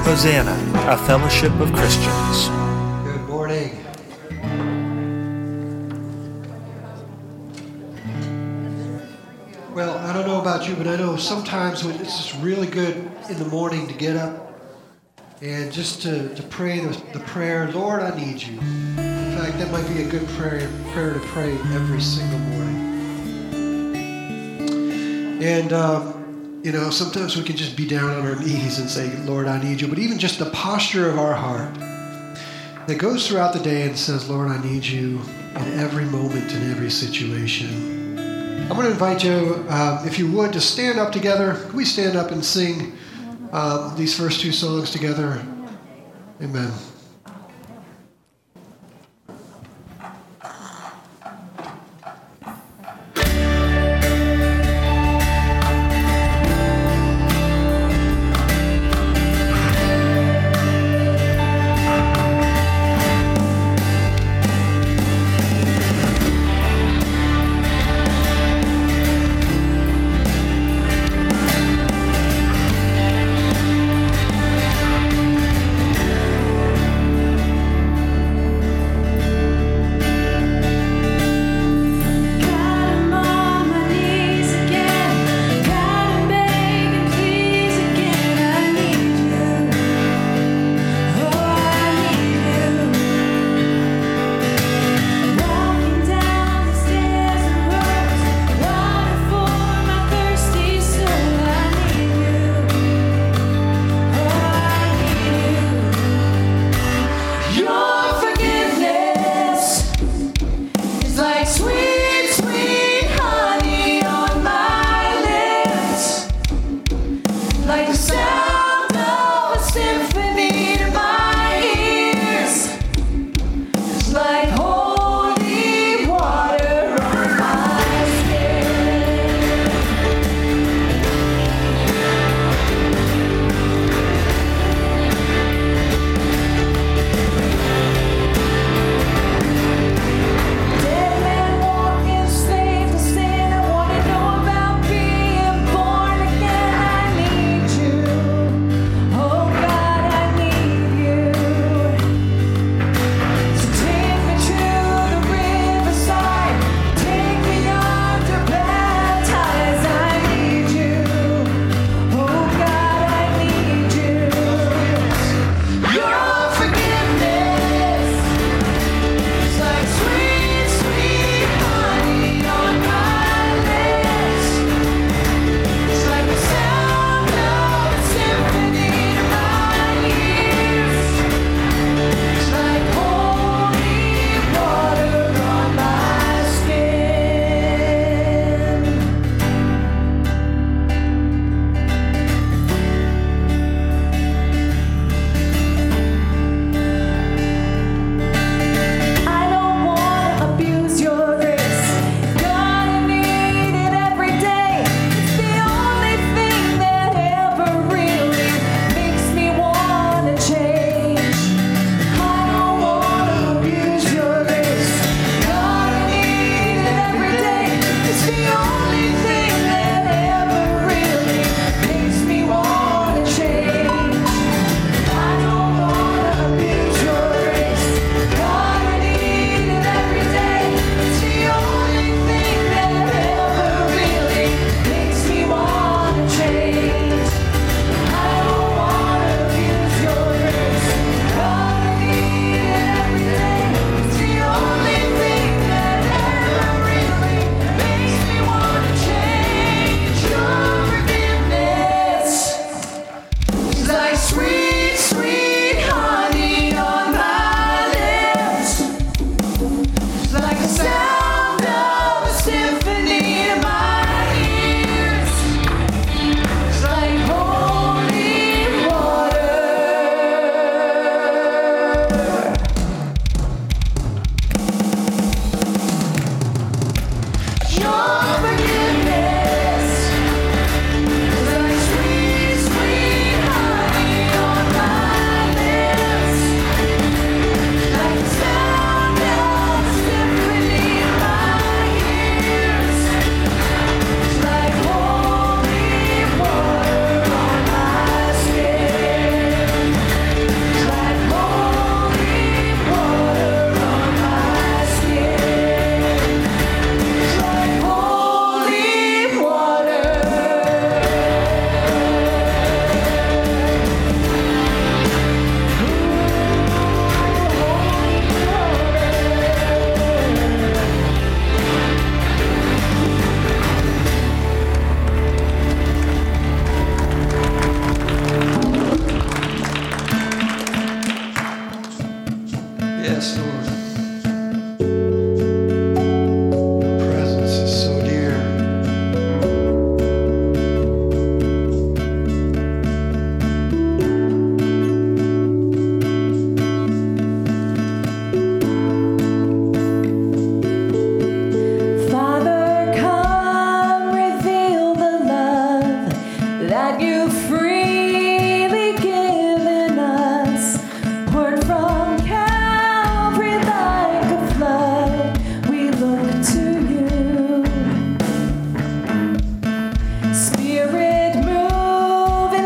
Hosanna, a fellowship of Christians. Good morning. Well, I don't know about you, but I know sometimes when it's just really good in the morning to get up and just to pray the prayer, Lord, I need you. In fact, that might be a good prayer to pray every single morning. And, sometimes we can just be down on our knees and say, Lord, I need you. But even just the posture of our heart that goes throughout the day and says, Lord, I need you in every moment, in every situation. I'm going to invite you, if you would, to stand up together. Can we stand up and sing these first two songs together? Amen.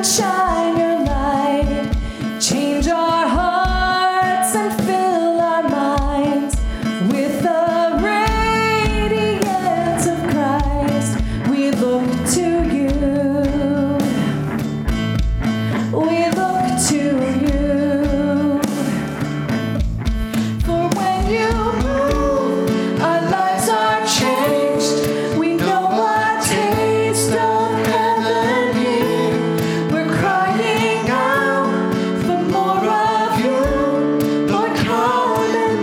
shine your light. Change our hearts and fill our minds with the radiance of Christ. We look to you. We look to you. For when you move, our lives are changed. We know a taste of heaven here. We're crying out for more of you. Lord, come and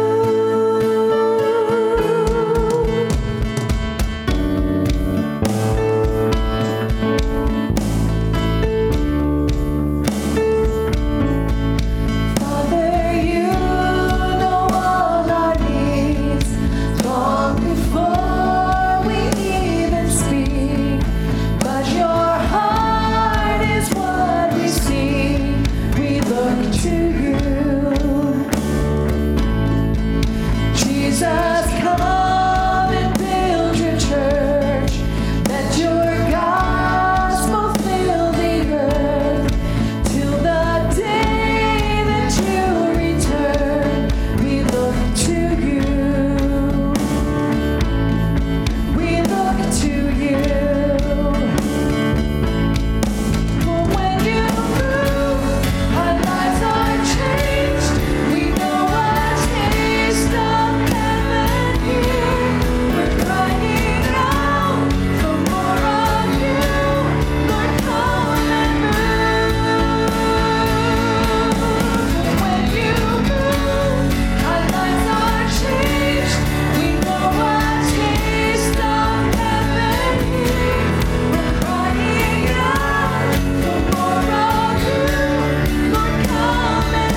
Father, you know all our needs long before we even speak. But your heart is what we see. We look to you. Jesus, come and build your church. Let your gospel fill the earth till the day that you return. We look to you. We look to you. For when you move, our lives are changed. We know a taste of heaven here. We're crying out for more of you. Lord, come and move. When you move, our lives are changed. We know a taste of heaven here. We're crying out for more of you. Lord, come and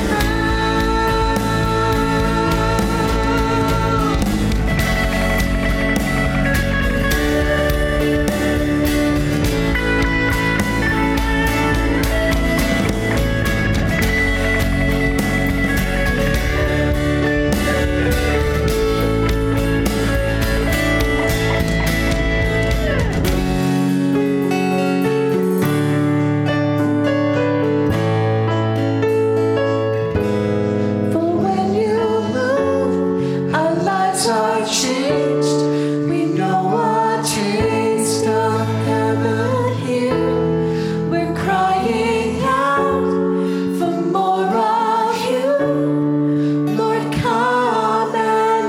For when you move, our lives are changed. We know a taste of heaven here. We're crying out for more of you. Lord, come and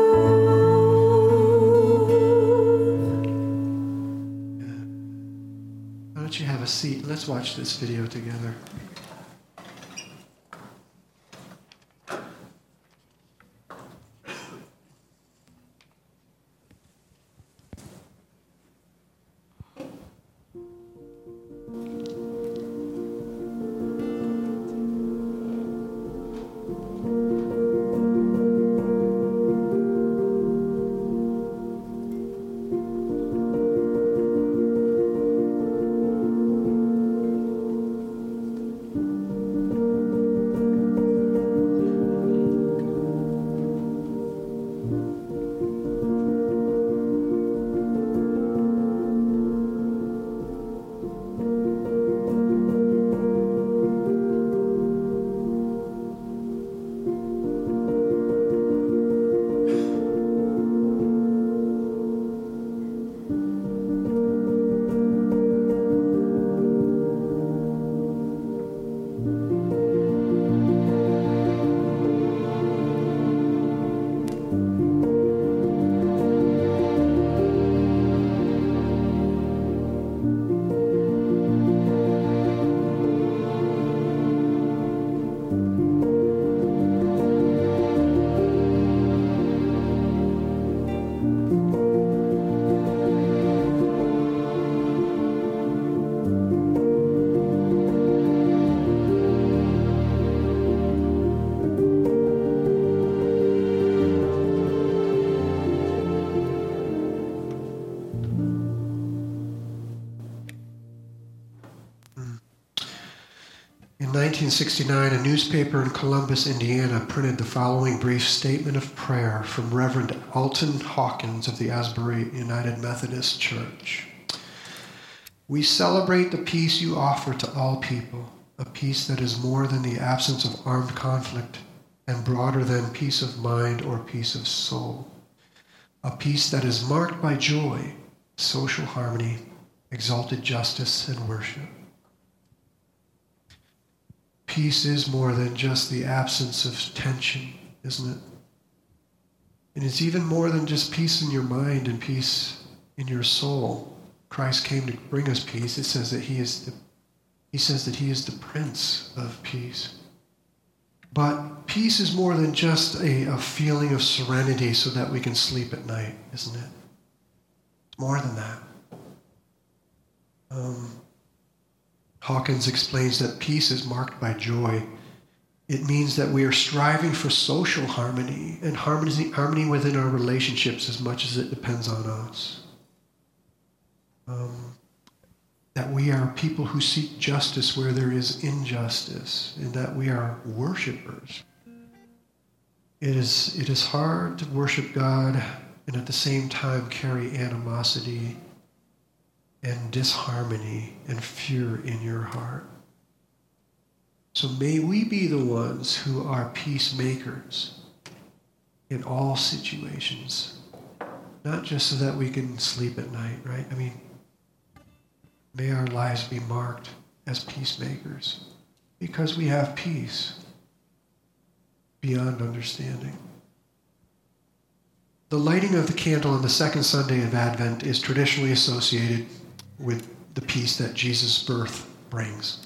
move. Why don't you have a seat? Let's watch this video together. In 1969, a newspaper in Columbus, Indiana, printed the following brief statement of prayer from Reverend Alton Hawkins of the Asbury United Methodist Church. We celebrate the peace you offer to all people, a peace that is more than the absence of armed conflict and broader than peace of mind or peace of soul. A peace that is marked by joy, social harmony, exalted justice, and worship. Peace is more than just the absence of tension, isn't it? And it's even more than just peace in your mind and peace in your soul. Christ came to bring us peace. It says that he is the Prince of Peace. But peace is more than just a feeling of serenity so that we can sleep at night, isn't it? It's more than that. Hawkins explains that peace is marked by joy. It means that we are striving for social harmony and harmony within our relationships as much as it depends on us. That we are people who seek justice where there is injustice, and that we are worshipers. It is hard to worship God and at the same time carry animosity and disharmony and fear in your heart. So may we be the ones who are peacemakers in all situations, not just so that we can sleep at night, right? I mean, may our lives be marked as peacemakers because we have peace beyond understanding. The lighting of the candle on the second Sunday of Advent is traditionally associated with the peace that Jesus' birth brings.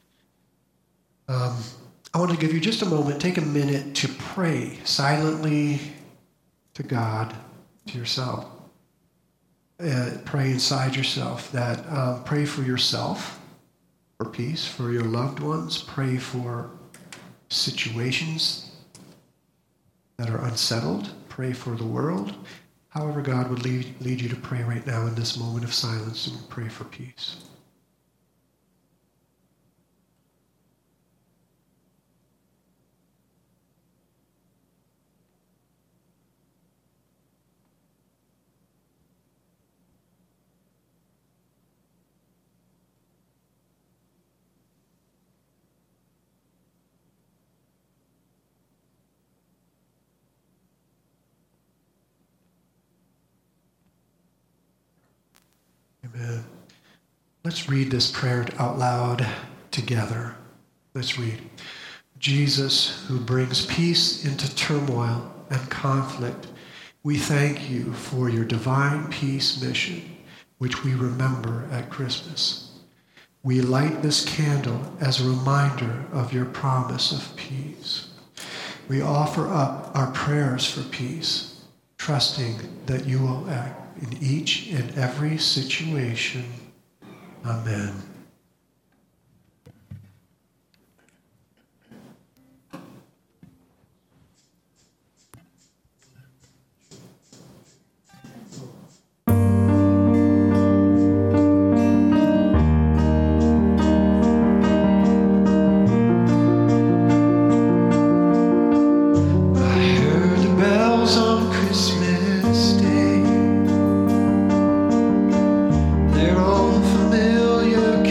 I want to give you just a moment, take a minute to pray silently to God, to yourself. Pray inside yourself that, pray for yourself, for peace, for your loved ones. Pray for situations that are unsettled. Pray for the world. However God would lead you to pray right now in this moment of silence, and pray for peace. Amen. Let's read this prayer out loud together. Let's read. Jesus, who brings peace into turmoil and conflict, we thank you for your divine peace mission, which we remember at Christmas. We light this candle as a reminder of your promise of peace. We offer up our prayers for peace, trusting that you will act in each and every situation. Amen. They're all familiar.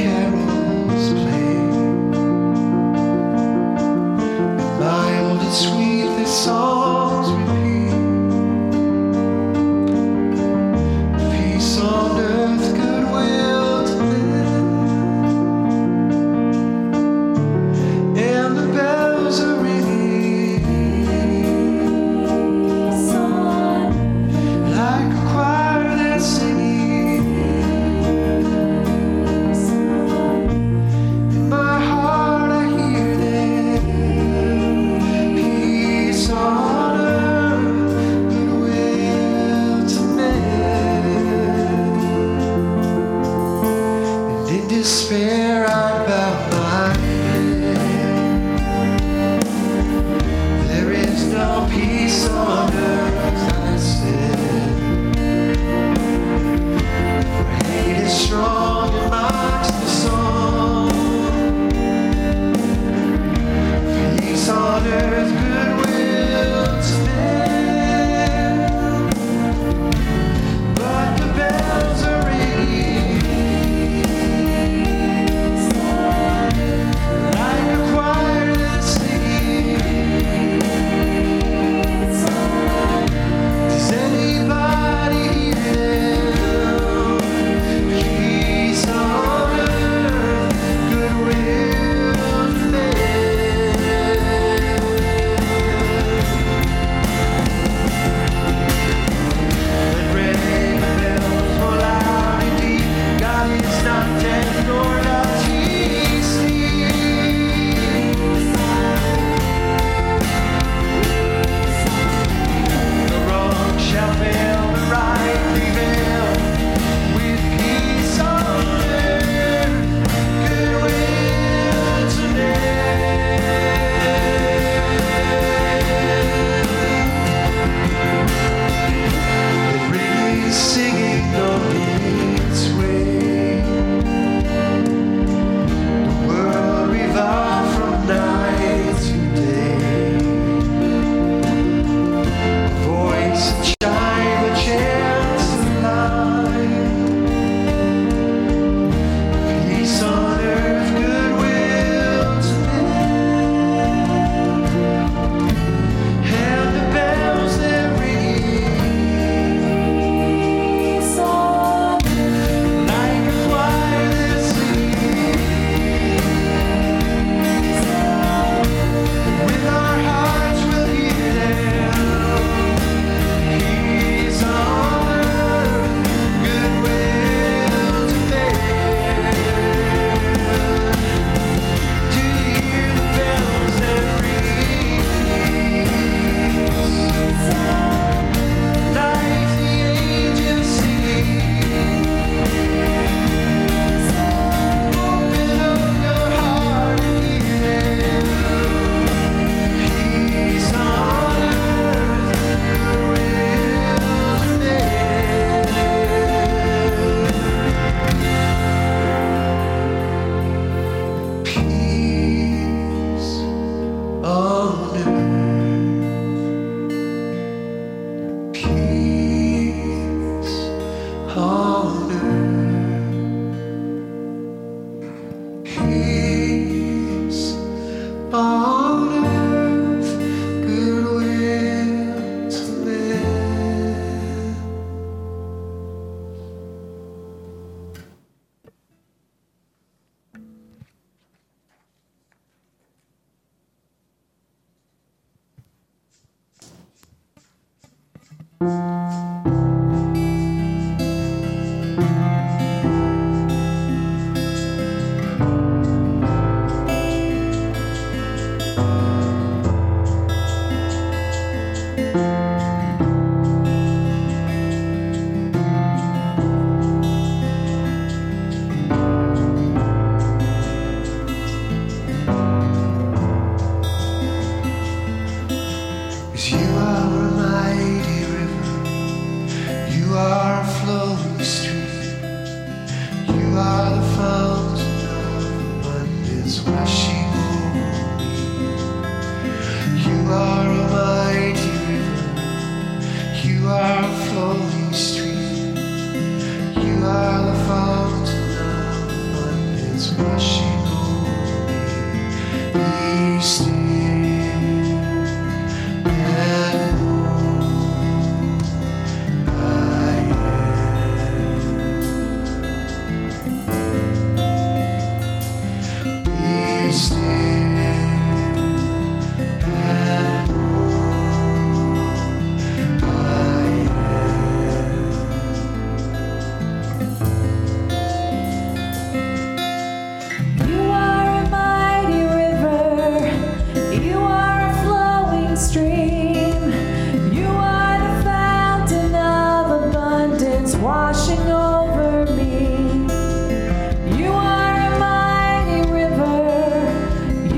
You are a mighty river.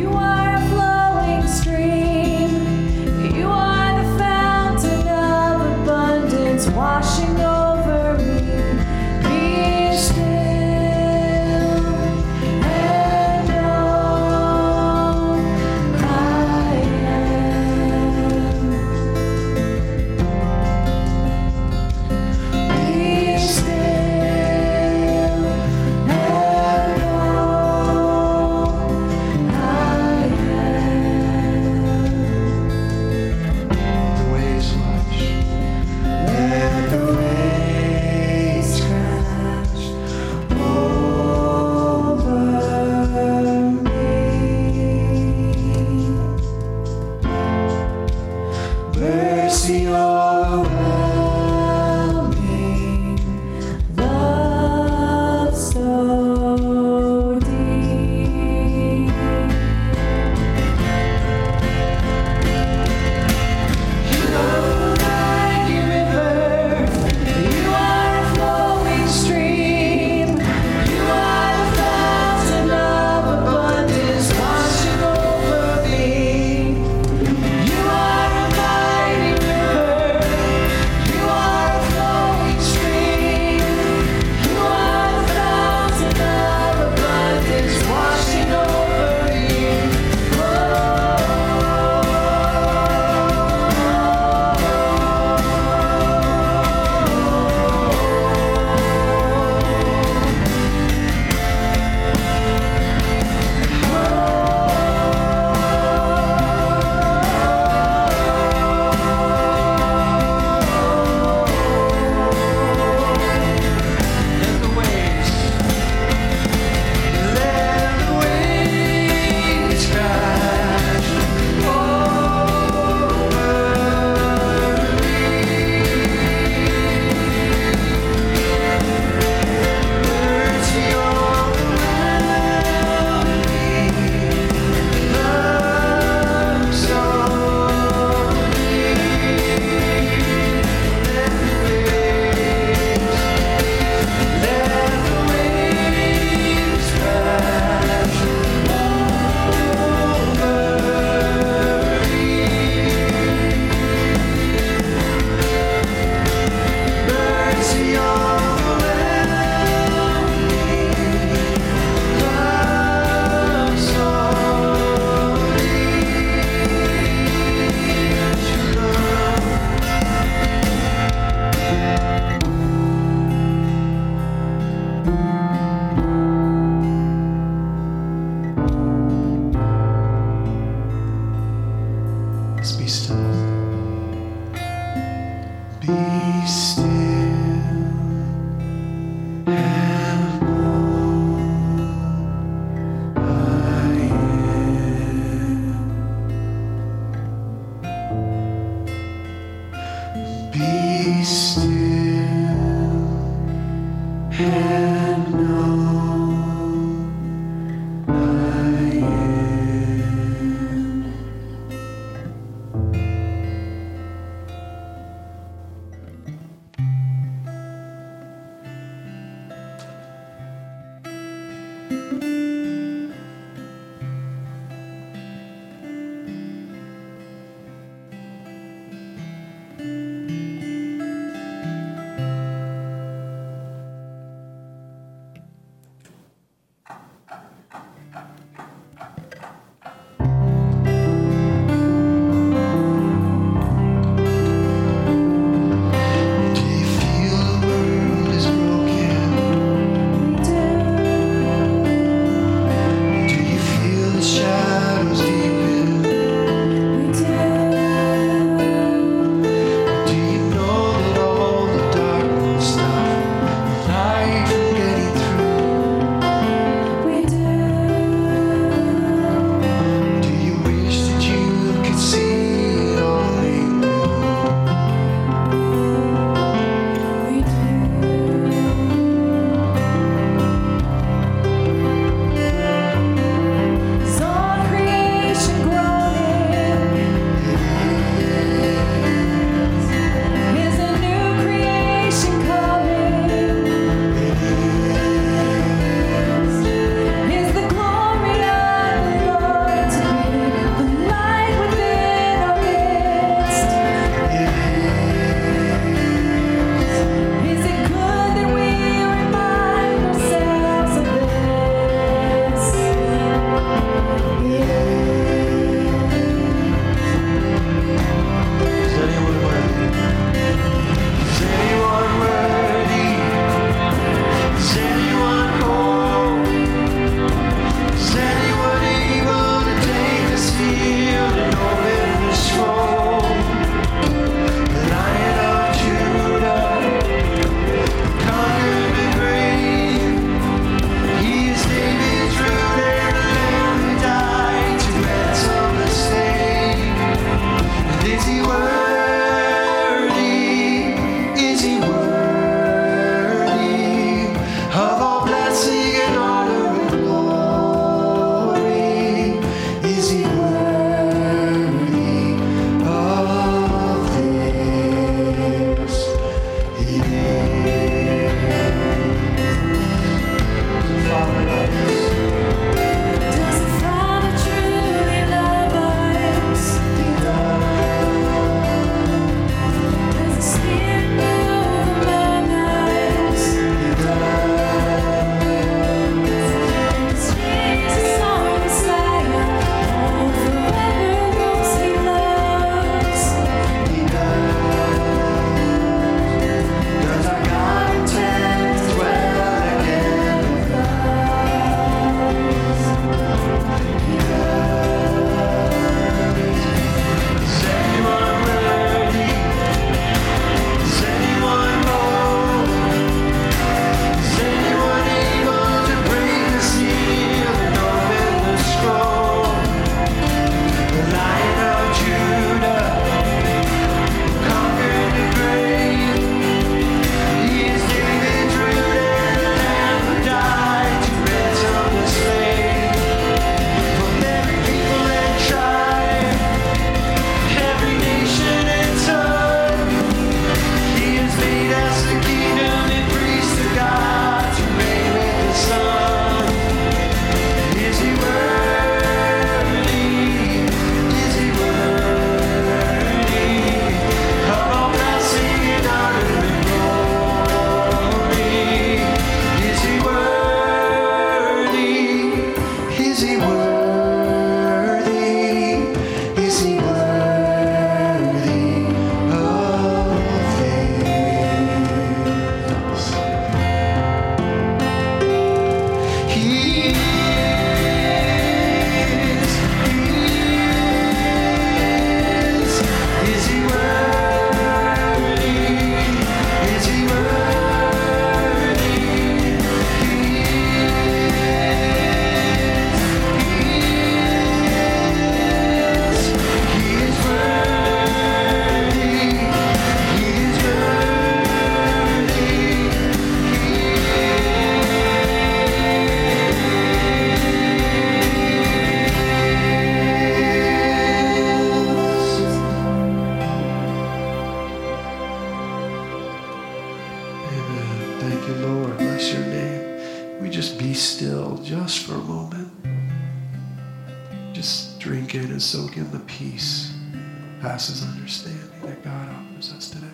just drink in and soak in the peace, passes understanding that God offers us today.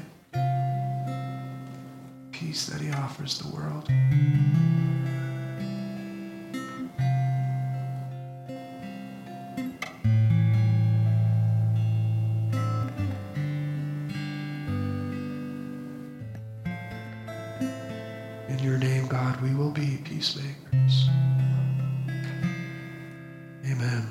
Peace that he offers the world. In your name, God, we will be peacemakers. Amen.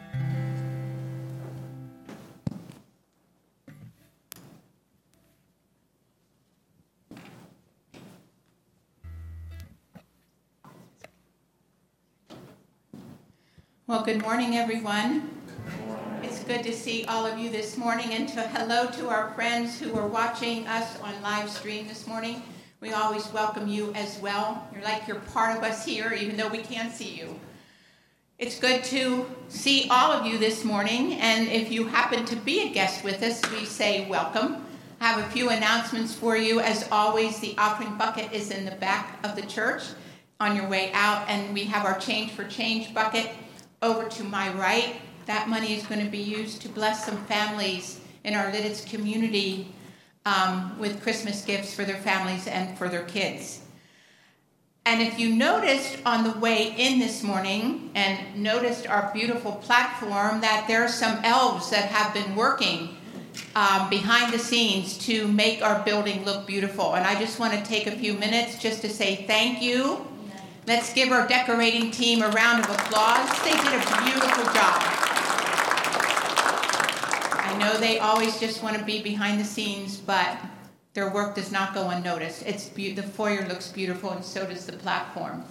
Well, good morning, everyone. It's good to see all of you this morning, and hello to our friends who are watching us on live stream this morning. We always welcome you as well. You're part of us here, even though we can't see you. It's good to see all of you this morning, and if you happen to be a guest with us, we say welcome. I have a few announcements for you. As always, the offering bucket is in the back of the church on your way out, and we have our Change for Change bucket over to my right. That money is going to be used to bless some families in our Lidditz community with Christmas gifts for their families and for their kids. And if you noticed on the way in this morning and noticed our beautiful platform, that there are some elves that have been working behind the scenes to make our building look beautiful. And I just want to take a few minutes just to say thank you. Let's give our decorating team a round of applause. They did a beautiful job. I know they always just want to be behind the scenes, but their work does not go unnoticed. The foyer looks beautiful, and so does the platform.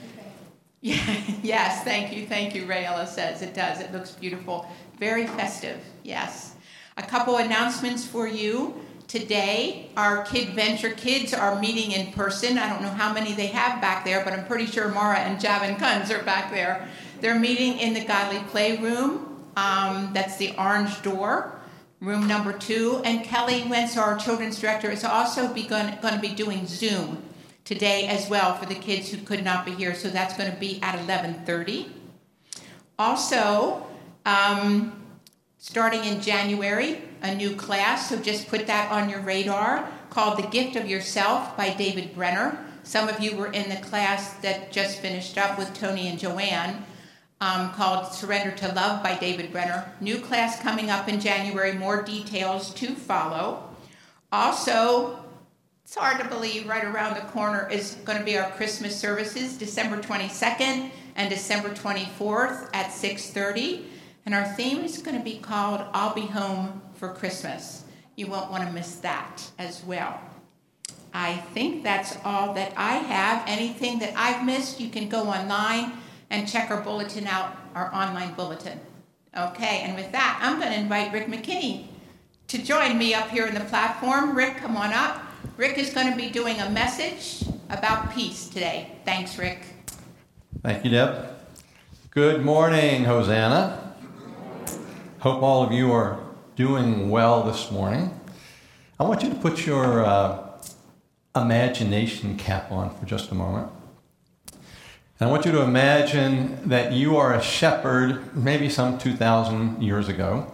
Yes, thank you, Rayella says. It does. It looks beautiful. Very festive, yes. A couple announcements for you. Today, our Kid Venture kids are meeting in person. I don't know how many they have back there, but I'm pretty sure Mara and Javin Kunz are back there. They're meeting in the Godly Playroom. That's the orange door, room number 2. And Kelly Wentz, our children's director, is also going to be doing Zoom today as well for the kids who could not be here. So that's going to be at 11:30. Also, starting in January, a new class, so just put that on your radar, called The Gift of Yourself by David Brenner. Some of you were in the class that just finished up with Tony and Joanne, called Surrender to Love by David Brenner. New class coming up in January, more details to follow. Also, it's hard to believe, right around the corner is going to be our Christmas services, December 22nd and December 24th at 6:30. And our theme is going to be called I'll Be Home for Christmas. You won't want to miss that as well. I think that's all that I have. Anything that I've missed, you can go online and check our bulletin out, our online bulletin. Okay, and with that, I'm going to invite Rick McKinney to join me up here in the platform. Rick, come on up. Rick is going to be doing a message about peace today. Thanks, Rick. Thank you, Deb. Good morning, Hosanna. Hope all of you are doing well this morning. I want you to put your imagination cap on for just a moment. And I want you to imagine that you are a shepherd maybe some 2,000 years ago.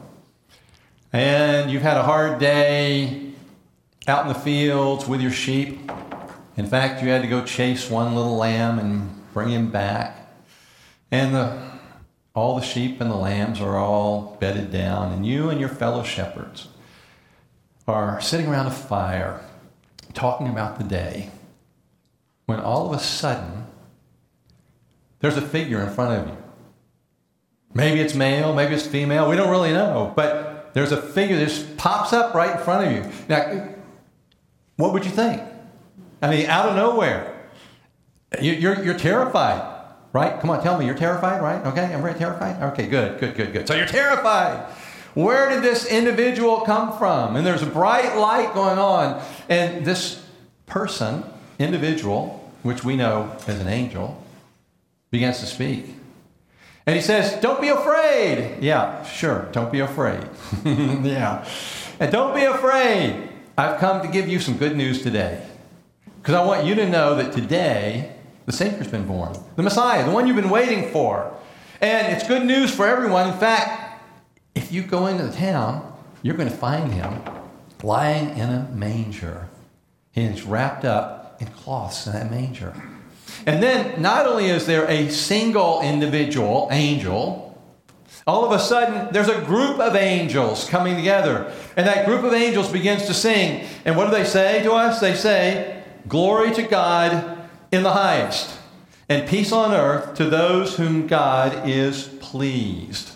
And you've had a hard day out in the fields with your sheep. In fact, you had to go chase one little lamb and bring him back. And all the sheep and the lambs are all bedded down, and you and your fellow shepherds are sitting around a fire talking about the day, when all of a sudden there's a figure in front of you. Maybe it's male, maybe it's female, we don't really know, but there's a figure that just pops up right in front of you. Now, what would you think? I mean, out of nowhere, you're terrified. Right? Come on, tell me, you're terrified, right? Okay, I'm very terrified? Okay, good. So you're terrified. Where did this individual come from? And there's a bright light going on. And this person, individual, which we know as an angel, begins to speak. And he says, don't be afraid. Yeah, sure, don't be afraid. Yeah. And don't be afraid. I've come to give you some good news today. Because I want you to know that today, the Savior's been born. The Messiah, the one you've been waiting for. And it's good news for everyone. In fact, if you go into the town, you're going to find him lying in a manger. He's wrapped up in cloths in that manger. And then not only is there a single individual angel, all of a sudden there's a group of angels coming together. And that group of angels begins to sing. And what do they say to us? They say, "Glory to God in the highest, and peace on earth to those whom God is pleased."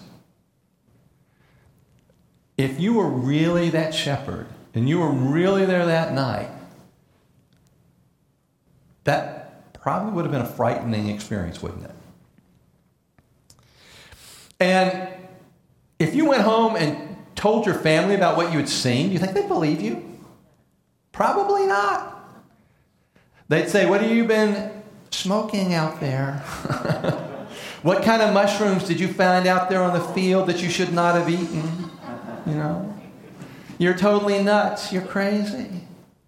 If you were really that shepherd, and you were really there that night, that probably would have been a frightening experience, wouldn't it? And if you went home and told your family about what you had seen, do you think they'd believe you? Probably not. They'd say, "What have you been smoking out there? What kind of mushrooms did you find out there on the field that you should not have eaten? You know, you're totally nuts. You're crazy."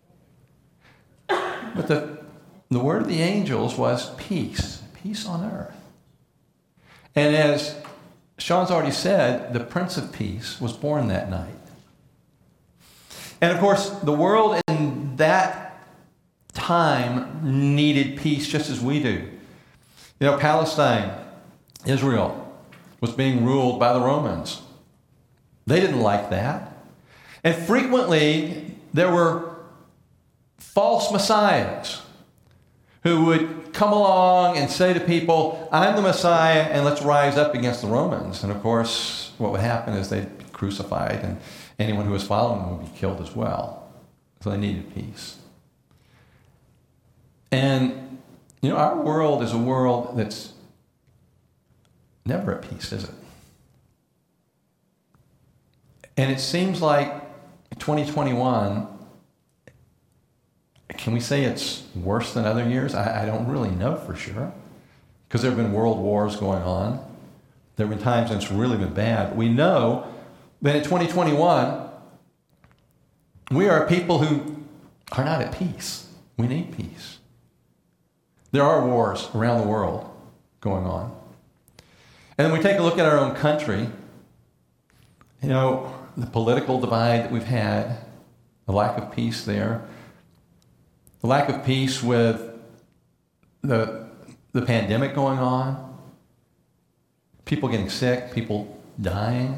But the word of the angels was peace, peace on earth. And as Sean's already said, the Prince of Peace was born that night. And of course, the world in that time needed peace just as we do. You know, Palestine, Israel, was being ruled by the Romans. They didn't like that. And frequently, there were false messiahs who would come along and say to people, "I'm the Messiah, and let's rise up against the Romans." And of course, what would happen is they'd be crucified, and anyone who was following them would be killed as well. So they needed peace. And, you know, our world is a world that's never at peace, is it? And it seems like 2021, can we say it's worse than other years? I don't really know for sure, because there have been world wars going on. There have been times when it's really been bad. But we know that in 2021, we are people who are not at peace. We need peace. There are wars around the world going on. And then we take a look at our own country. You know, the political divide that we've had, the lack of peace there, the lack of peace with the pandemic going on, people getting sick, people dying.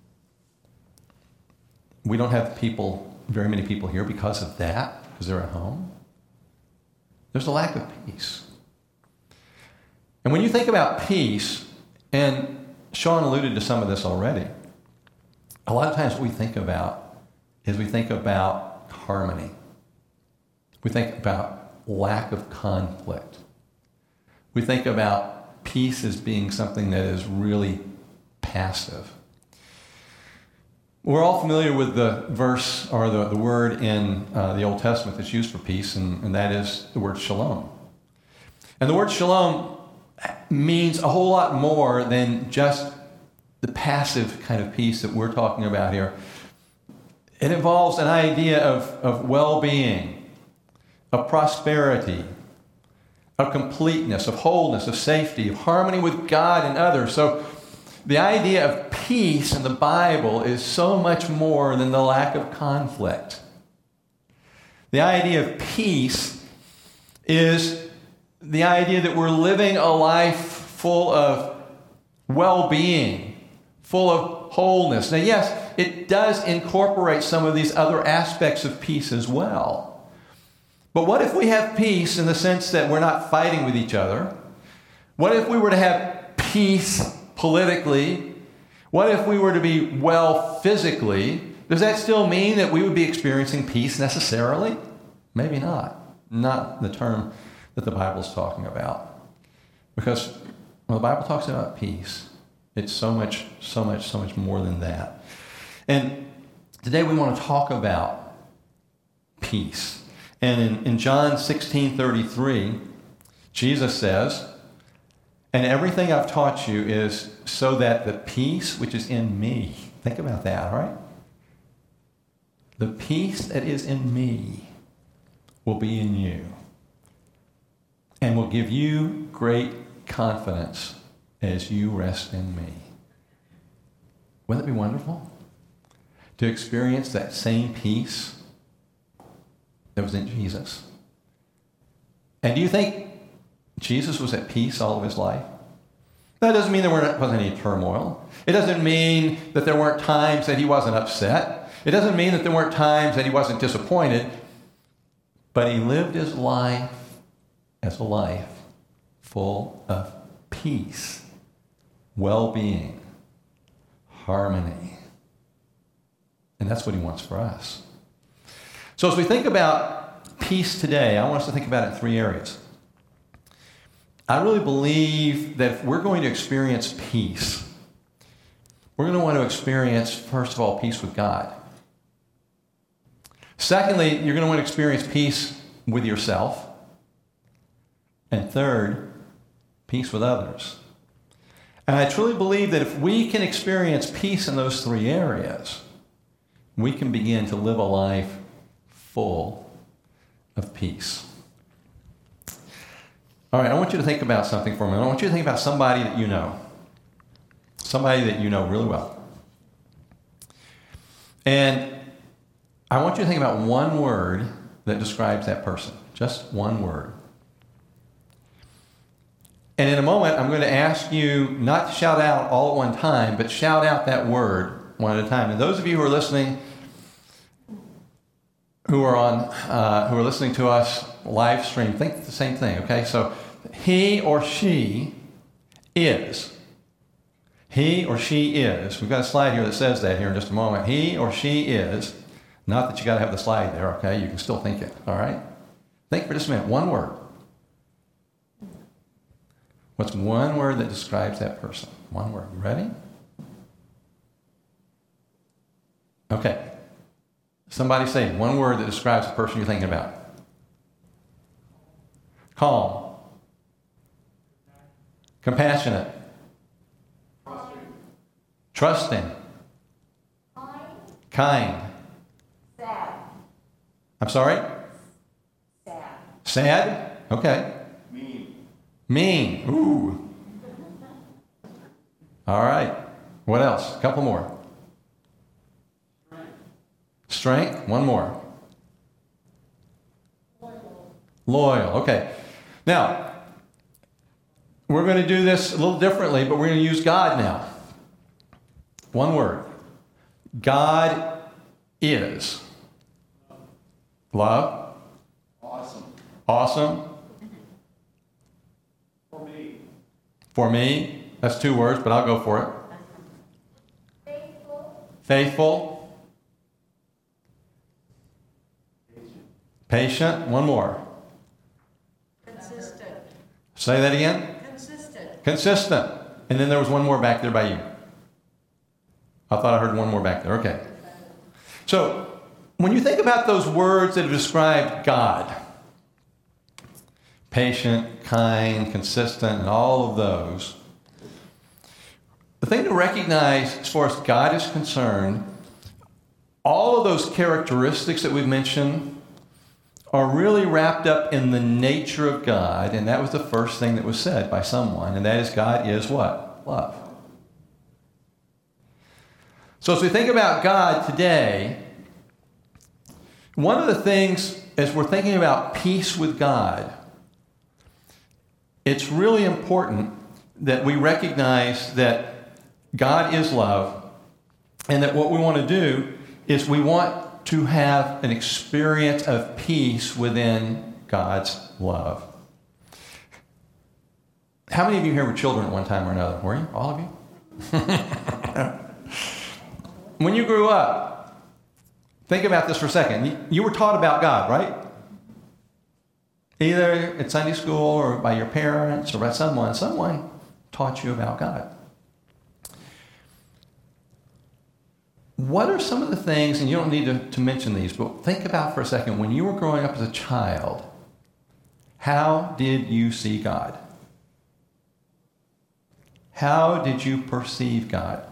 We don't have very many people here because of that, because they're at home. There's a lack of peace. And when you think about peace, and Sean alluded to some of this already, a lot of times what we think about is we think about harmony. We think about lack of conflict. We think about peace as being something that is really passive. We're all familiar with the verse or the word in the Old Testament that's used for peace, and that is the word shalom. And the word shalom means a whole lot more than just the passive kind of peace that we're talking about here. It involves an idea of well-being, of prosperity, of completeness, of wholeness, of safety, of harmony with God and others. So the idea of peace in the Bible is so much more than the lack of conflict. The idea of peace is the idea that we're living a life full of well-being, full of wholeness. Now, yes, it does incorporate some of these other aspects of peace as well. But what if we have peace in the sense that we're not fighting with each other? What if we were to have peace politically? What if we were to be well physically? Does that still mean that we would be experiencing peace necessarily? Maybe not. Not the term that the Bible's talking about. Because when the Bible talks about peace, it's so much more than that. And today we want to talk about peace. And in John 16:33, Jesus says, "And everything I've taught you is so that the peace which is in me," think about that, right? "The peace that is in me will be in you and will give you great confidence as you rest in me. Wouldn't it be wonderful to experience that same peace that was in Jesus? And do you think Jesus was at peace all of his life? That doesn't mean there wasn't any turmoil. It doesn't mean that there weren't times that he wasn't upset. It doesn't mean that there weren't times that he wasn't disappointed. But he lived his life as a life full of peace, well-being, harmony. And that's what he wants for us. So as we think about peace today, I want us to think about it in three areas. I really believe that if we're going to experience peace, we're going to want to experience, first of all, peace with God. Secondly, you're going to want to experience peace with yourself. And third, peace with others. And I truly believe that if we can experience peace in those three areas, we can begin to live a life full of peace. All right, I want you to think about something for a minute. I want you to think about somebody that you know. Somebody that you know really well. And I want you to think about one word that describes that person. Just one word. And in a moment, I'm going to ask you not to shout out all at one time, but shout out that word one at a time. And those of you who are listening, who are listening to us live stream, think the same thing, okay? So he or she is. He or she is. We've got a slide here that says that here in just a moment. He or she is. Not that you got to have the slide there, okay? You can still think it, all right? Think for just a minute. One word. What's one word that describes that person? One word. You ready? Okay. Somebody say one word that describes the person you're thinking about. Calm. Compassionate. Trusting. Kind. Sad. I'm sorry? Sad. Sad? Okay. Mean. Ooh. All right. What else? A couple more. Strength. One more. Loyal. Okay. Now, we're going to do this a little differently, but we're going to use God now. One word. God is. Love. Awesome. For me. That's two words, but I'll go for it. Faithful. Patient. One more. Consistent. Say that again. Consistent. And then there was one more back there by you. I thought I heard one more back there. Okay. So, when you think about those words that have described God, patient, kind, consistent, and all of those, the thing to recognize as far as God is concerned, all of those characteristics that we've mentioned are really wrapped up in the nature of God, and that was the first thing that was said by someone, and that is God is what? Love. So as we think about God today, one of the things, as we're thinking about peace with God, it's really important that we recognize that God is love, and that what we want to do is we want to have an experience of peace within God's love. How many of you here were children at one time or another? Were you? All of you? When you grew up, think about this for a second. You were taught about God, right? Either at Sunday school or by your parents or by someone. Someone taught you about God. What are some of the things, and you don't need to mention these, but think about for a second, when you were growing up as a child, how did you see God? How did you perceive God?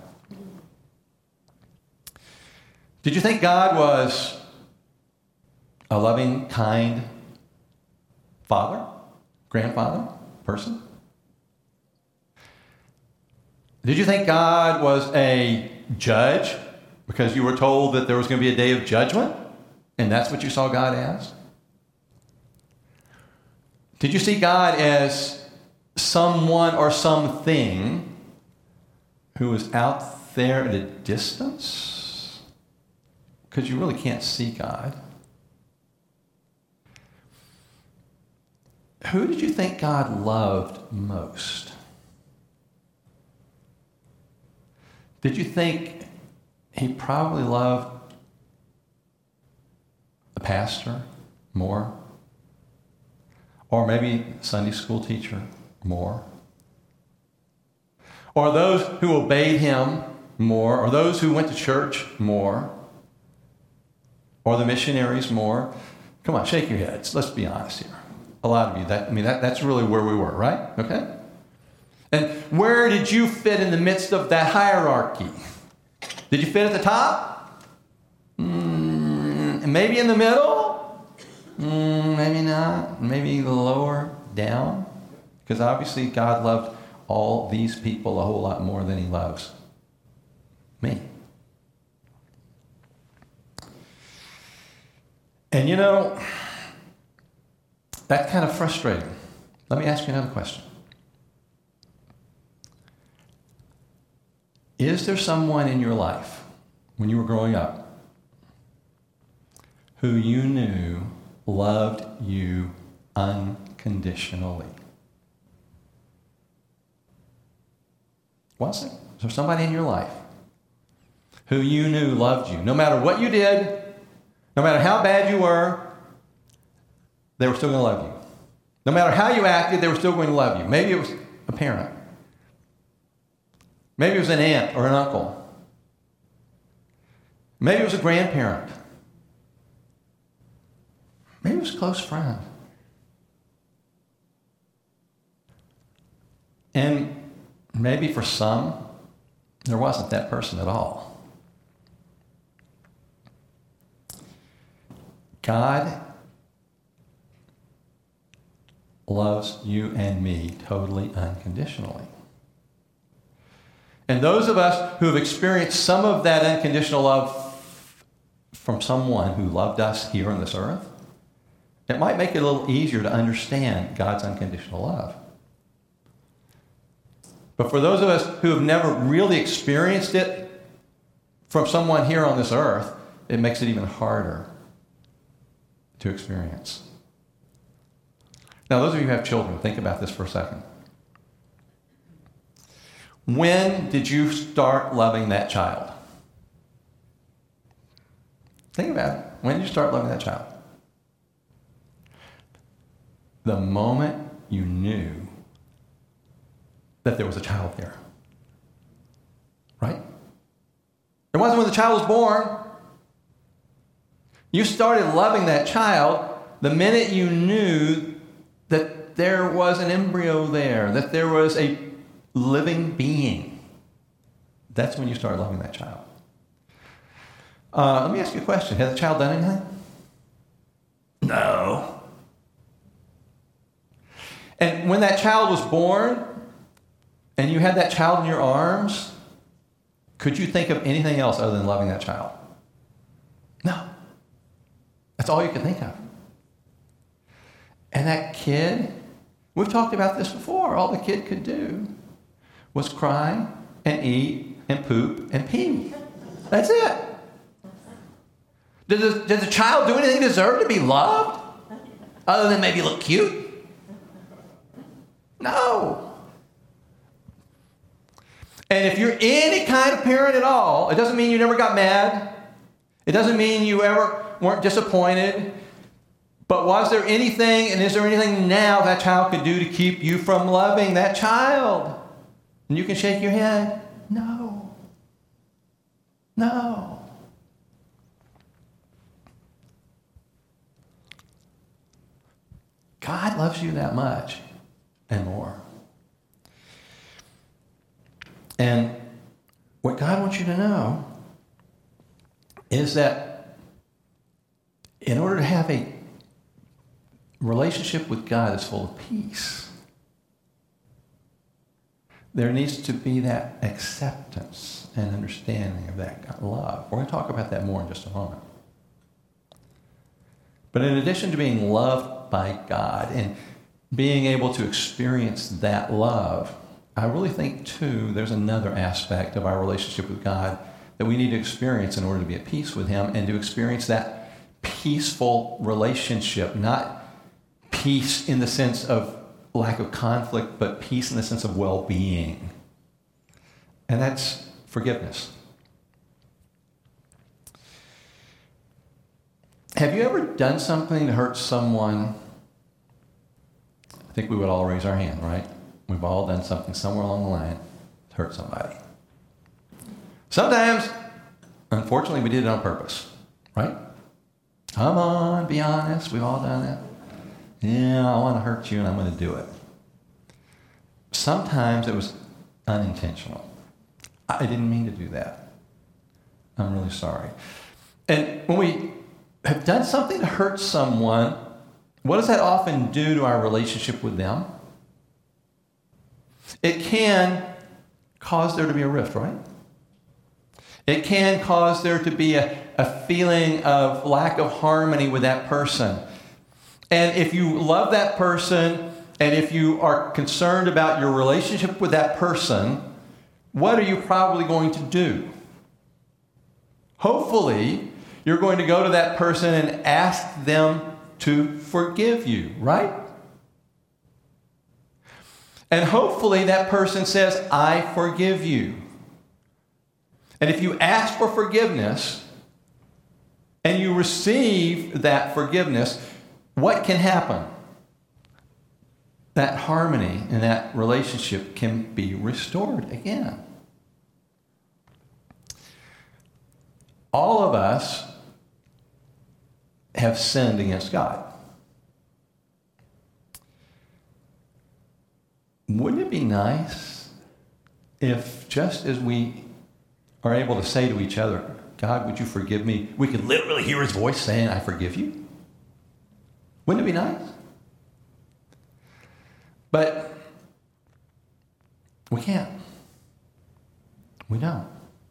Did you think God was a loving, kind father, grandfather, person? Did you think God was a judge because you were told that there was going to be a day of judgment? And that's what you saw God as? Did you see God as someone or something who was out there at a distance? Because you really can't see God. Who did you think God loved most? Did you think he probably loved the pastor more? Or maybe Sunday school teacher more? Or those who obeyed him more? Or those who went to church more? Or the missionaries more? Come on, shake your heads. Let's be honest here. A lot of you, that's really where we were, right? Okay? And where did you fit in the midst of that hierarchy? Did you fit at the top? Maybe in the middle? Maybe not. Maybe lower down? Because obviously God loved all these people a whole lot more than he loves me. And you know, that's kind of frustrating. Let me ask you another question. Is there someone in your life, when you were growing up, who you knew loved you unconditionally? Was it? Is there somebody in your life who you knew loved you? No matter what you did, no matter how bad you were, they were still going to love you. No matter how you acted, they were still going to love you. Maybe it was a parent. Maybe it was an aunt or an uncle. Maybe it was a grandparent. Maybe it was a close friend. And maybe for some, there wasn't that person at all. God loves you and me totally unconditionally. And those of us who have experienced some of that unconditional love from someone who loved us here on this earth, it might make it a little easier to understand God's unconditional love. But for those of us who have never really experienced it from someone here on this earth, it makes it even harder to experience. Now, those of you who have children, think about this for a second. When did you start loving that child? Think about it. When did you start loving that child? The moment you knew that there was a child there. Right? It wasn't when the child was born. You started loving that child the minute you knew that there was an embryo there, that there was a living being. That's when you start loving that child. Let me ask you a question. Has the child done anything? No. And when that child was born, and you had that child in your arms, could you think of anything else other than loving that child? No. That's all you could think of. And that kid, we've talked about this before, all the kid could do was cry and eat and poop and pee. That's it. Did the child do anything to deserve to be loved? Other than maybe look cute? No. And if you're any kind of parent at all, it doesn't mean you never got mad. It doesn't mean you ever weren't disappointed. But was there anything, and is there anything now that child could do to keep you from loving that child? And you can shake your head. No. No. God loves you that much and more. And what God wants you to know is that in order to have a relationship with God that's full of peace, there needs to be that acceptance and understanding of that love. We're going to talk about that more in just a moment. But in addition to being loved by God and being able to experience that love, I really think, too, there's another aspect of our relationship with God that we need to experience in order to be at peace with Him and to experience that peaceful relationship, not peace in the sense of lack of conflict, but peace in the sense of well-being. And that's forgiveness. Have you ever done something to hurt someone? I think we would all raise our hand, right? We've all done something somewhere along the line to hurt somebody. Sometimes, unfortunately, we did it on purpose, right? Come on, be honest. We've all done that. Yeah, I want to hurt you and I'm going to do it. Sometimes it was unintentional. I didn't mean to do that. I'm really sorry. And when we have done something to hurt someone, what does that often do to our relationship with them? It can cause there to be a rift, right? It can cause there to be a feeling of lack of harmony with that person. And if you love that person, and if you are concerned about your relationship with that person, what are you probably going to do? Hopefully, you're going to go to that person and ask them to forgive you, right? And hopefully that person says, I forgive you. And if you ask for forgiveness and you receive that forgiveness, what can happen? That harmony in that relationship can be restored again. All of us have sinned against God. Wouldn't it be nice if, just as we are able to say to each other, God, would you forgive me? We could literally hear His voice saying, I forgive you. Wouldn't it be nice? But we can't. We don't.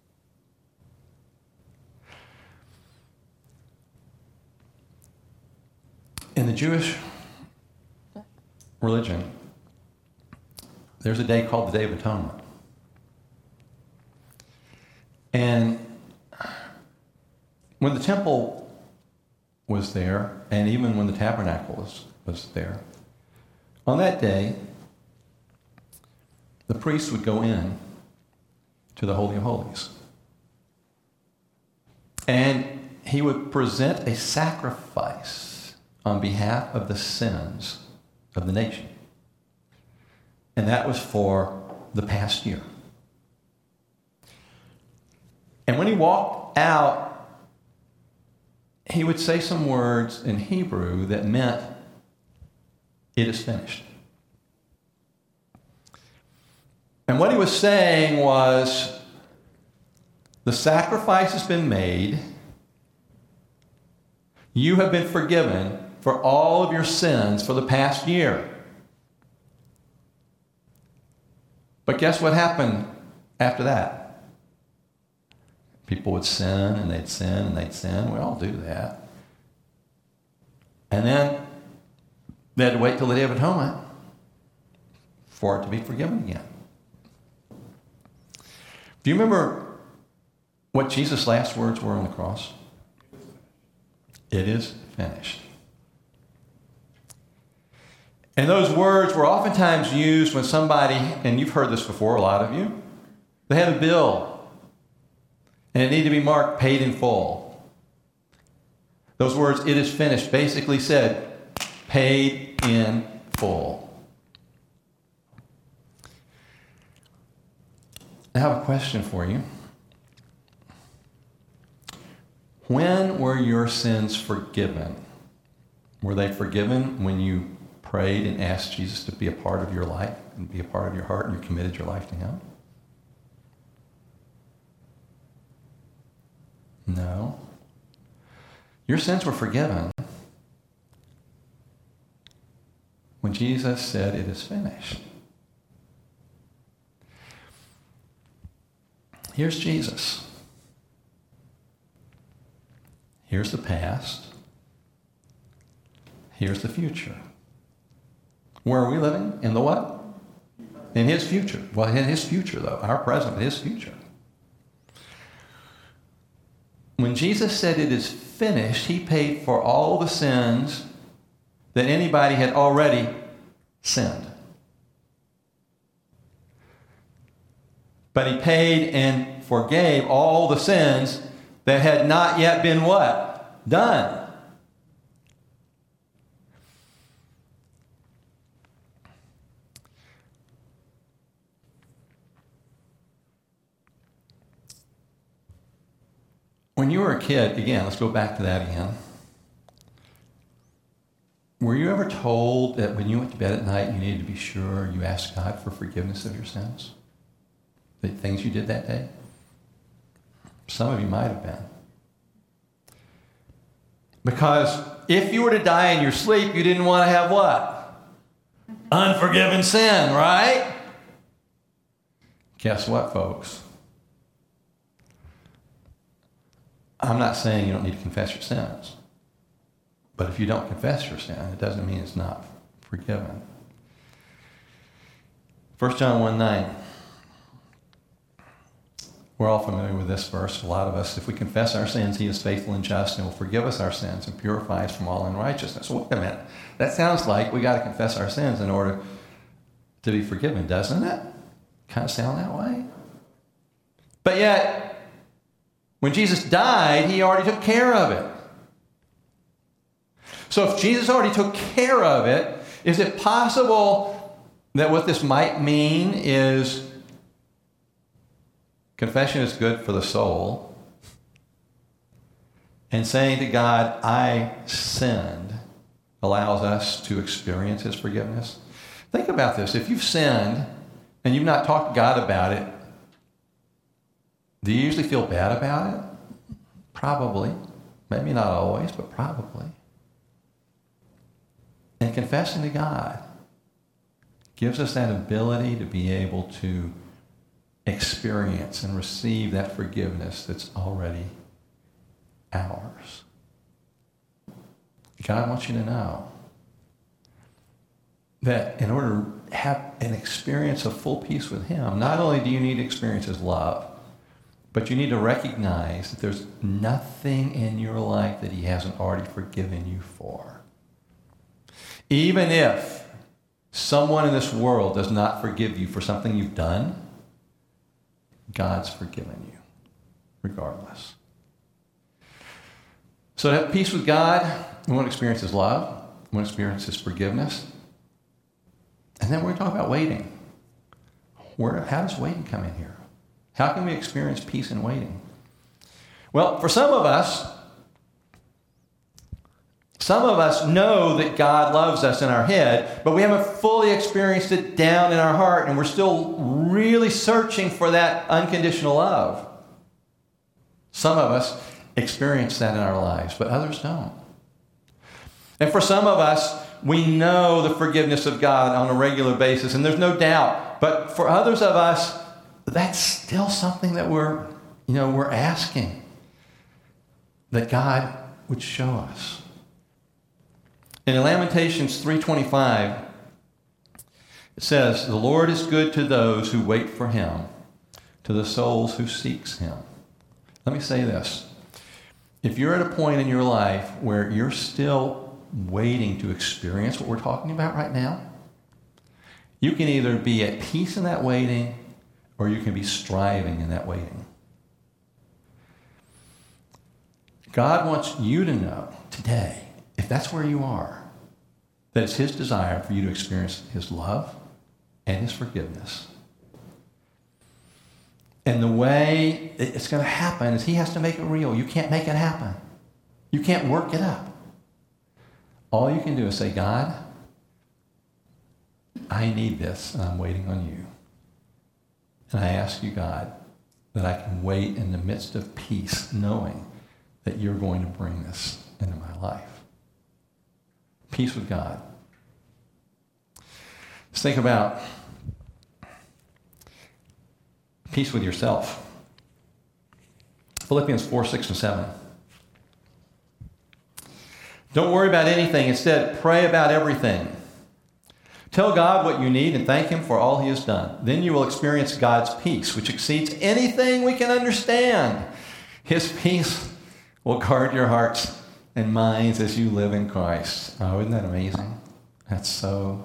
In the Jewish religion, there's a day called the Day of Atonement. And when the temple was there, and even when the tabernacle was there, on that day, the priest would go in to the Holy of Holies. And he would present a sacrifice on behalf of the sins of the nation. And that was for the past year. And when he walked out, he would say some words in Hebrew that meant, it is finished. And what he was saying was, the sacrifice has been made. You have been forgiven for all of your sins for the past year. But guess what happened after that? People would sin, and they'd sin, and they'd sin. We all do that. And then they had to wait till the Day of Atonement for it to be forgiven again. Do you remember what Jesus' last words were on the cross? It is finished. And those words were oftentimes used when somebody, and you've heard this before, a lot of you, they had a bill, and it needed to be marked paid in full. Those words, it is finished, basically said, paid in full. I have a question for you. When were your sins forgiven? Were they forgiven when you prayed and asked Jesus to be a part of your life and be a part of your heart and you committed your life to Him? No. Your sins were forgiven when Jesus said, it is finished. Here's Jesus. Here's the past. Here's the future. Where are we living? In the what? In his future. Well, in his future, though. Our present, his future. When Jesus said it is finished, he paid for all the sins that anybody had already sinned. But he paid and forgave all the sins that had not yet been what? Done. When you were a kid, again, let's go back to that again. Were you ever told that when you went to bed at night, you needed to be sure you asked God for forgiveness of your sins? The things you did that day? Some of you might have been. Because if you were to die in your sleep, you didn't want to have what? Unforgiven sin, right? Guess what, folks? I'm not saying you don't need to confess your sins. But if you don't confess your sin, it doesn't mean it's not forgiven. 1 John 1:9. We're all familiar with this verse. A lot of us, if we confess our sins, he is faithful and just and will forgive us our sins and purify us from all unrighteousness. Wait a minute. That sounds like we got to confess our sins in order to be forgiven, doesn't it? Kind of sound that way? But yet, when Jesus died, he already took care of it. So if Jesus already took care of it, is it possible that what this might mean is confession is good for the soul, and saying to God, I sinned, allows us to experience his forgiveness? Think about this. If you've sinned and you've not talked to God about it, do you usually feel bad about it? Probably. Maybe not always, but probably. And confessing to God gives us that ability to be able to experience and receive that forgiveness that's already ours. God wants you to know that in order to have an experience of full peace with him, not only do you need to experience his love, but you need to recognize that there's nothing in your life that he hasn't already forgiven you for. Even if someone in this world does not forgive you for something you've done, God's forgiven you, regardless. So to have peace with God, we want to experience his love. We want to experience his forgiveness. And then we're going to talk about waiting. How does waiting come in here? How can we experience peace in waiting? Well, for some of us know that God loves us in our head, but we haven't fully experienced it down in our heart, and we're still really searching for that unconditional love. Some of us experience that in our lives, but others don't. And for some of us, we know the forgiveness of God on a regular basis, and there's no doubt. But for others of us, that's still something that we're asking that God would show us. In Lamentations 3:25, it says, "The Lord is good to those who wait for him, to the souls who seeks him." Let me say this. If you're at a point in your life where you're still waiting to experience what we're talking about right now, you can either be at peace in that waiting or you can be striving in that waiting. God wants you to know today, if that's where you are, that it's his desire for you to experience his love and his forgiveness. And the way it's going to happen is he has to make it real. You can't make it happen. You can't work it up. All you can do is say, God, I need this, and I'm waiting on you. And I ask you, God, that I can wait in the midst of peace, knowing that you're going to bring this into my life. Peace with God. Let's think about peace with yourself. Philippians 4, 6, and 7. Don't worry about anything. Instead, pray about everything. Tell God what you need and thank Him for all He has done. Then you will experience God's peace, which exceeds anything we can understand. His peace will guard your hearts and minds as you live in Christ. Oh, isn't that amazing? That's so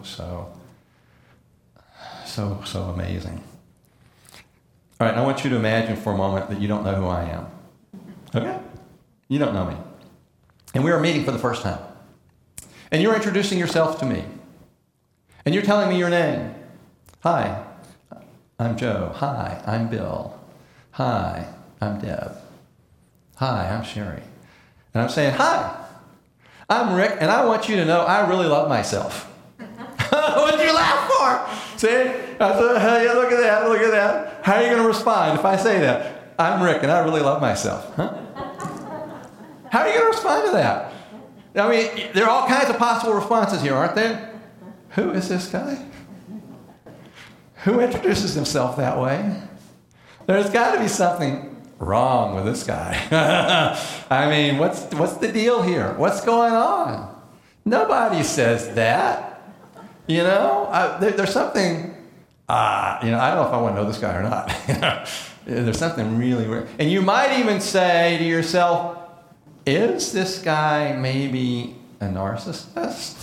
amazing. All right, I want you to imagine for a moment that you don't know who I am. Okay? You don't know me. And we are meeting for the first time. And you're introducing yourself to me. And you're telling me your name. Hi, I'm Joe. Hi, I'm Bill. Hi, I'm Deb. Hi, I'm Sherry. And I'm saying, hi, I'm Rick, and I want you to know I really love myself. What'd you laugh for? See? I thought, hey, look at that, look at that. How are you going to respond if I say that? I'm Rick, and I really love myself. Huh? How are you going to respond to that? I mean, there are all kinds of possible responses here, aren't there? Who is this guy? Who introduces himself that way? There's got to be something wrong with this guy. I mean, what's the deal here? What's going on? Nobody says that. You know, there's something, I don't know if I want to know this guy or not. There's something really weird. And you might even say to yourself, is this guy maybe a narcissist?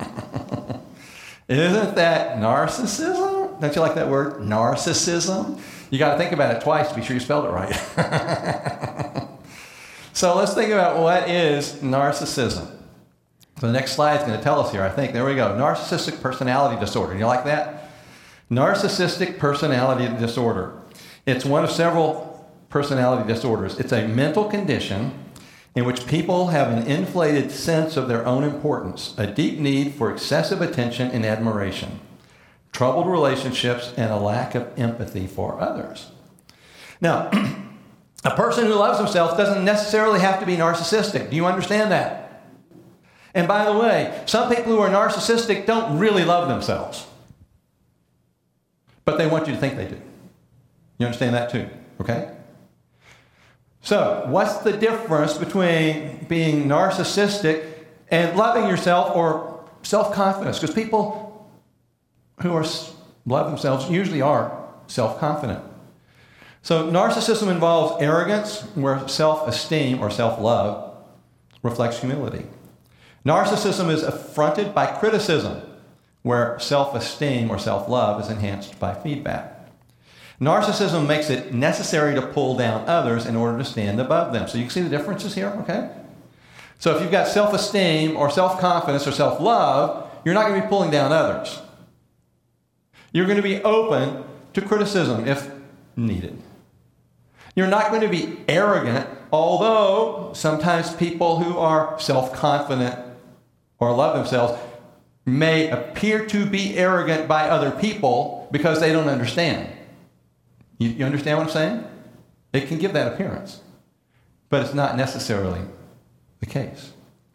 Isn't that narcissism? Don't you like that word, narcissism? You got to think about it twice to be sure you spelled it right. So let's think about what is narcissism. So the next slide is going to tell us here, I think. There we go. Narcissistic personality disorder. You like that? Narcissistic personality disorder. It's one of several personality disorders. It's a mental condition in which people have an inflated sense of their own importance, a deep need for excessive attention and admiration, troubled relationships, and a lack of empathy for others. Now, a person who loves himself doesn't necessarily have to be narcissistic. Do you understand that? And by the way, some people who are narcissistic don't really love themselves, but they want you to think they do. You understand that too, okay? So, what's the difference between being narcissistic and loving yourself or self-confidence? Because people who love themselves usually are self-confident. So, narcissism involves arrogance, where self-esteem or self-love reflects humility. Narcissism is affronted by criticism, where self-esteem or self-love is enhanced by feedback. Narcissism makes it necessary to pull down others in order to stand above them. So you can see the differences here, okay? So if you've got self-esteem or self-confidence or self-love, you're not going to be pulling down others. You're going to be open to criticism if needed. You're not going to be arrogant, although sometimes people who are self-confident or love themselves may appear to be arrogant by other people because they don't understand. You understand what I'm saying? It can give that appearance, but it's not necessarily the case.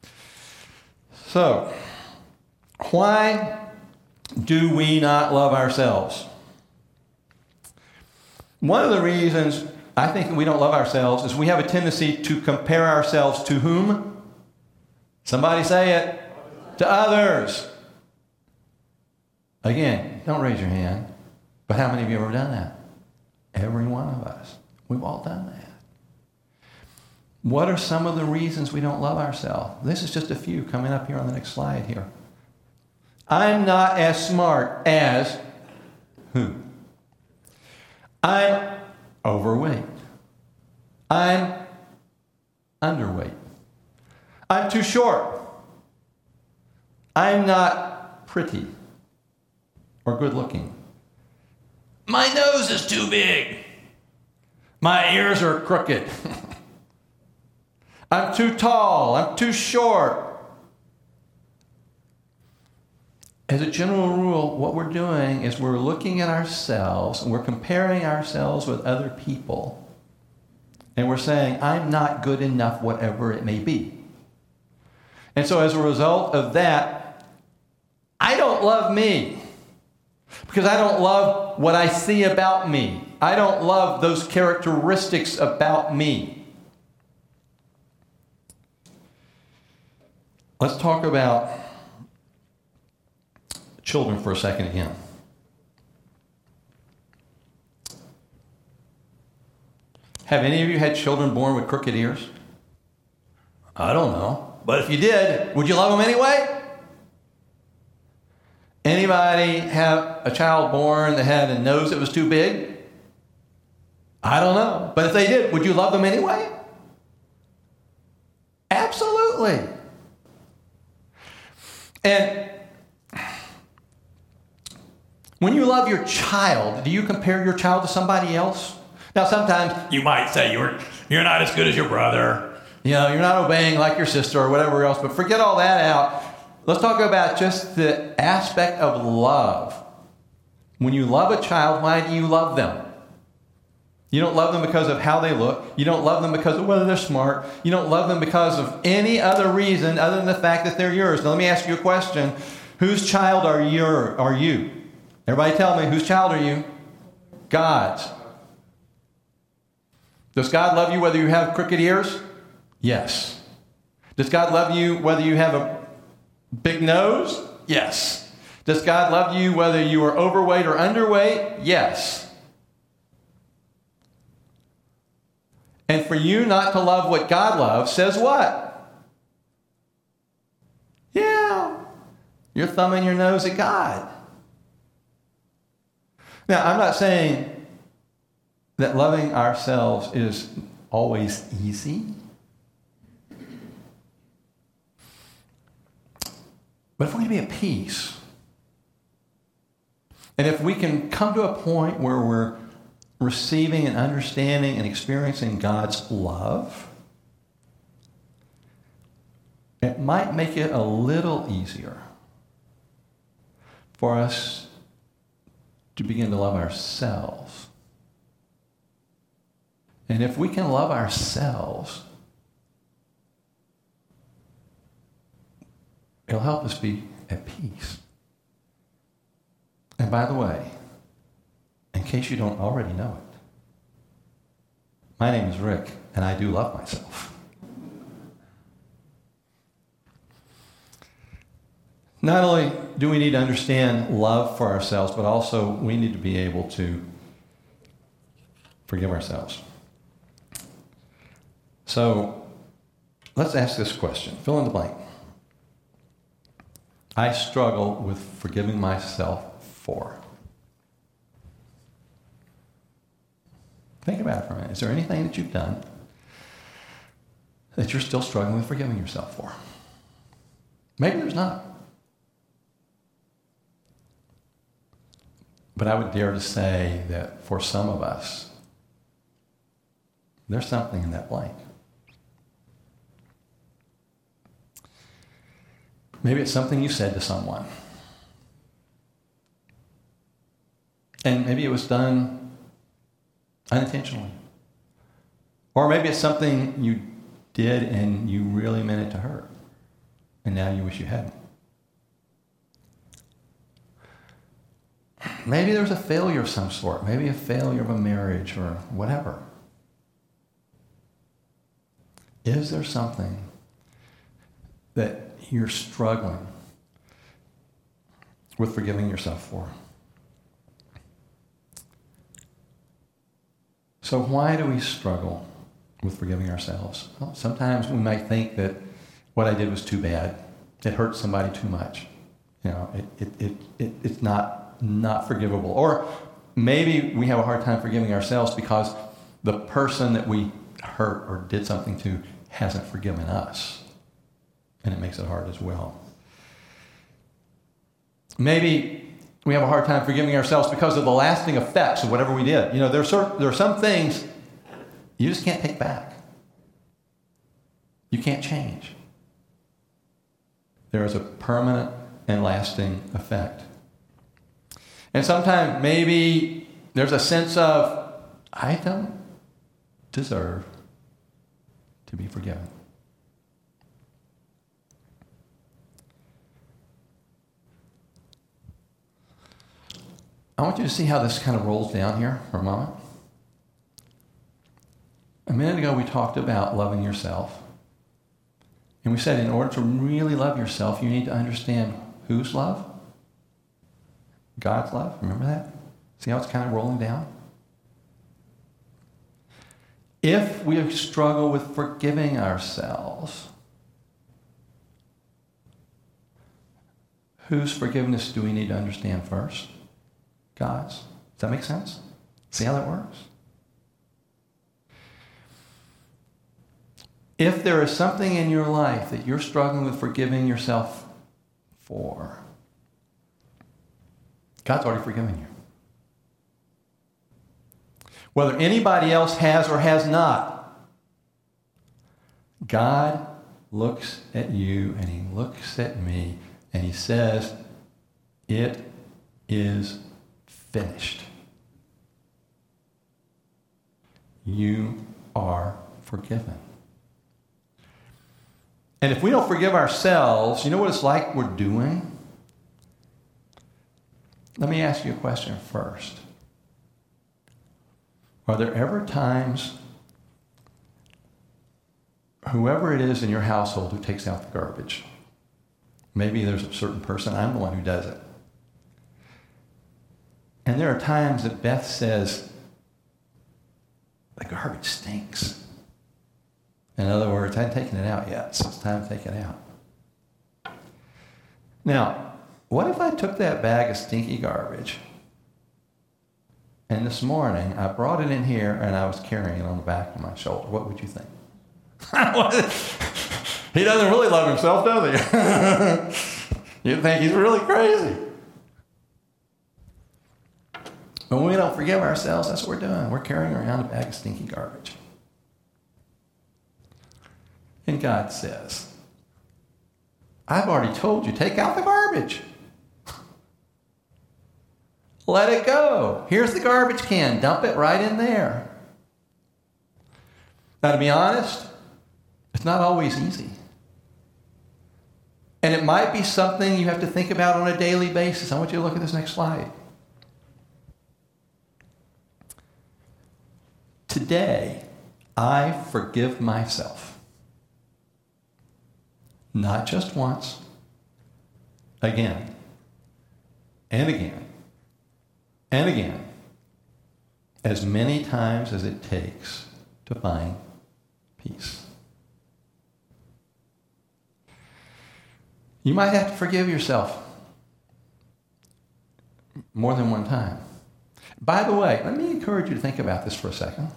So, why do we not love ourselves? One of the reasons I think that we don't love ourselves is we have a tendency to compare ourselves to whom? Somebody say it. To others. Again, don't raise your hand, but how many of you have ever done that? Every one of us. We've all done that. What are some of the reasons we don't love ourselves? This is just a few coming up here on the next slide here. I'm not as smart as who? I'm overweight. I'm underweight. I'm too short. I'm not pretty or good looking. My nose is too big. My ears are crooked. I'm too tall. I'm too short. As a general rule, what we're doing is we're looking at ourselves and we're comparing ourselves with other people. And we're saying, I'm not good enough, whatever it may be. And so as a result of that, I don't love me. Because I don't love what I see about me. I don't love those characteristics about me. Let's talk about children for a second again. Have any of you had children born with crooked ears? I don't know. But if you did, would you love them anyway? Anybody have a child born that had a nose that was too big? I don't know. But if they did, would you love them anyway? Absolutely. And when you love your child, do you compare your child to somebody else? Now, sometimes you might say you're not as good as your brother. You know, you're not obeying like your sister or whatever else. But forget all that out. Let's talk about just the aspect of love. When you love a child, why do you love them? You don't love them because of how they look. You don't love them because of whether they're smart. You don't love them because of any other reason other than the fact that they're yours. Now, let me ask you a question. Whose child are you? Everybody tell me, whose child are you? God's. Does God love you whether you have crooked ears? Yes. Does God love you whether you have a big nose? Yes. Does God love you whether you are overweight or underweight? Yes. And for you not to love what God loves says what? Yeah. You're thumbing your nose at God. Now, I'm not saying that loving ourselves is always easy. But if we're going to be at peace, and if we can come to a point where we're receiving and understanding and experiencing God's love, it might make it a little easier for us to begin to love ourselves. And if we can love ourselves, it'll help us be at peace. And by the way, in case you don't already know it, my name is Rick, and I do love myself. Not only do we need to understand love for ourselves, but also we need to be able to forgive ourselves. So let's ask this question. Fill in the blank. I struggle with forgiving myself for. Think about it for a minute. Is there anything that you've done that you're still struggling with forgiving yourself for? Maybe there's not. But I would dare to say that for some of us, there's something in that blank. Maybe it's something you said to someone. And maybe it was done unintentionally. Or maybe it's something you did and you really meant it to hurt. And now you wish you hadn't. Maybe there's a failure of some sort. Maybe a failure of a marriage or whatever. Is there something that you're struggling with forgiving yourself for? So why do we struggle with forgiving ourselves? Well, sometimes we might think that what I did was too bad. It hurt somebody too much. You know, it's not forgivable. Or maybe we have a hard time forgiving ourselves because the person that we hurt or did something to hasn't forgiven us. And it makes it hard as well. Maybe we have a hard time forgiving ourselves because of the lasting effects of whatever we did. You know, there are some things you just can't take back. You can't change. There is a permanent and lasting effect. And sometimes maybe there's a sense of, I don't deserve to be forgiven. I want you to see how this kind of rolls down here for a moment. A minute ago, we talked about loving yourself. And we said in order to really love yourself, you need to understand whose love? God's love. Remember that? See how it's kind of rolling down? If we struggle with forgiving ourselves, whose forgiveness do we need to understand first? God's. Does that make sense? See how that works? If there is something in your life that you're struggling with forgiving yourself for, God's already forgiven you. Whether anybody else has or has not, God looks at you and he looks at me and he says, it is finished. You are forgiven. And if we don't forgive ourselves, you know what it's like we're doing? Let me ask you a question first. Are there ever times, whoever it is in your household who takes out the garbage, maybe there's a certain person, I'm the one who does it. And there are times that Beth says, the garbage stinks. In other words, I haven't taken it out yet, so it's time to take it out. Now, what if I took that bag of stinky garbage and this morning I brought it in here and I was carrying it on the back of my shoulder? What would you think? He doesn't really love himself, does he? You'd think he's really crazy. But when we don't forgive ourselves, that's what we're doing. We're carrying around a bag of stinky garbage. And God says, I've already told you, take out the garbage. Let it go. Here's the garbage can. Dump it right in there. Now, to be honest, it's not always easy. And it might be something you have to think about on a daily basis. I want you to look at this next slide. Today, I forgive myself. Not just once, again, and again, and again, as many times as it takes to find peace. You might have to forgive yourself more than one time. By the way, let me encourage you to think about this for a second.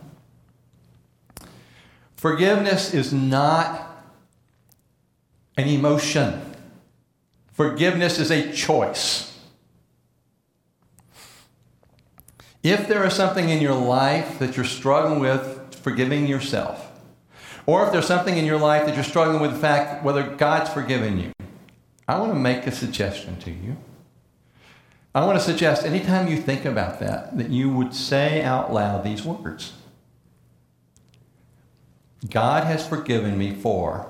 Forgiveness is not an emotion. Forgiveness is a choice. If there is something in your life that you're struggling with forgiving yourself, or if there's something in your life that you're struggling with the fact whether God's forgiven you, I want to make a suggestion to you. I want to suggest anytime you think about that you would say out loud these words. God has forgiven me for.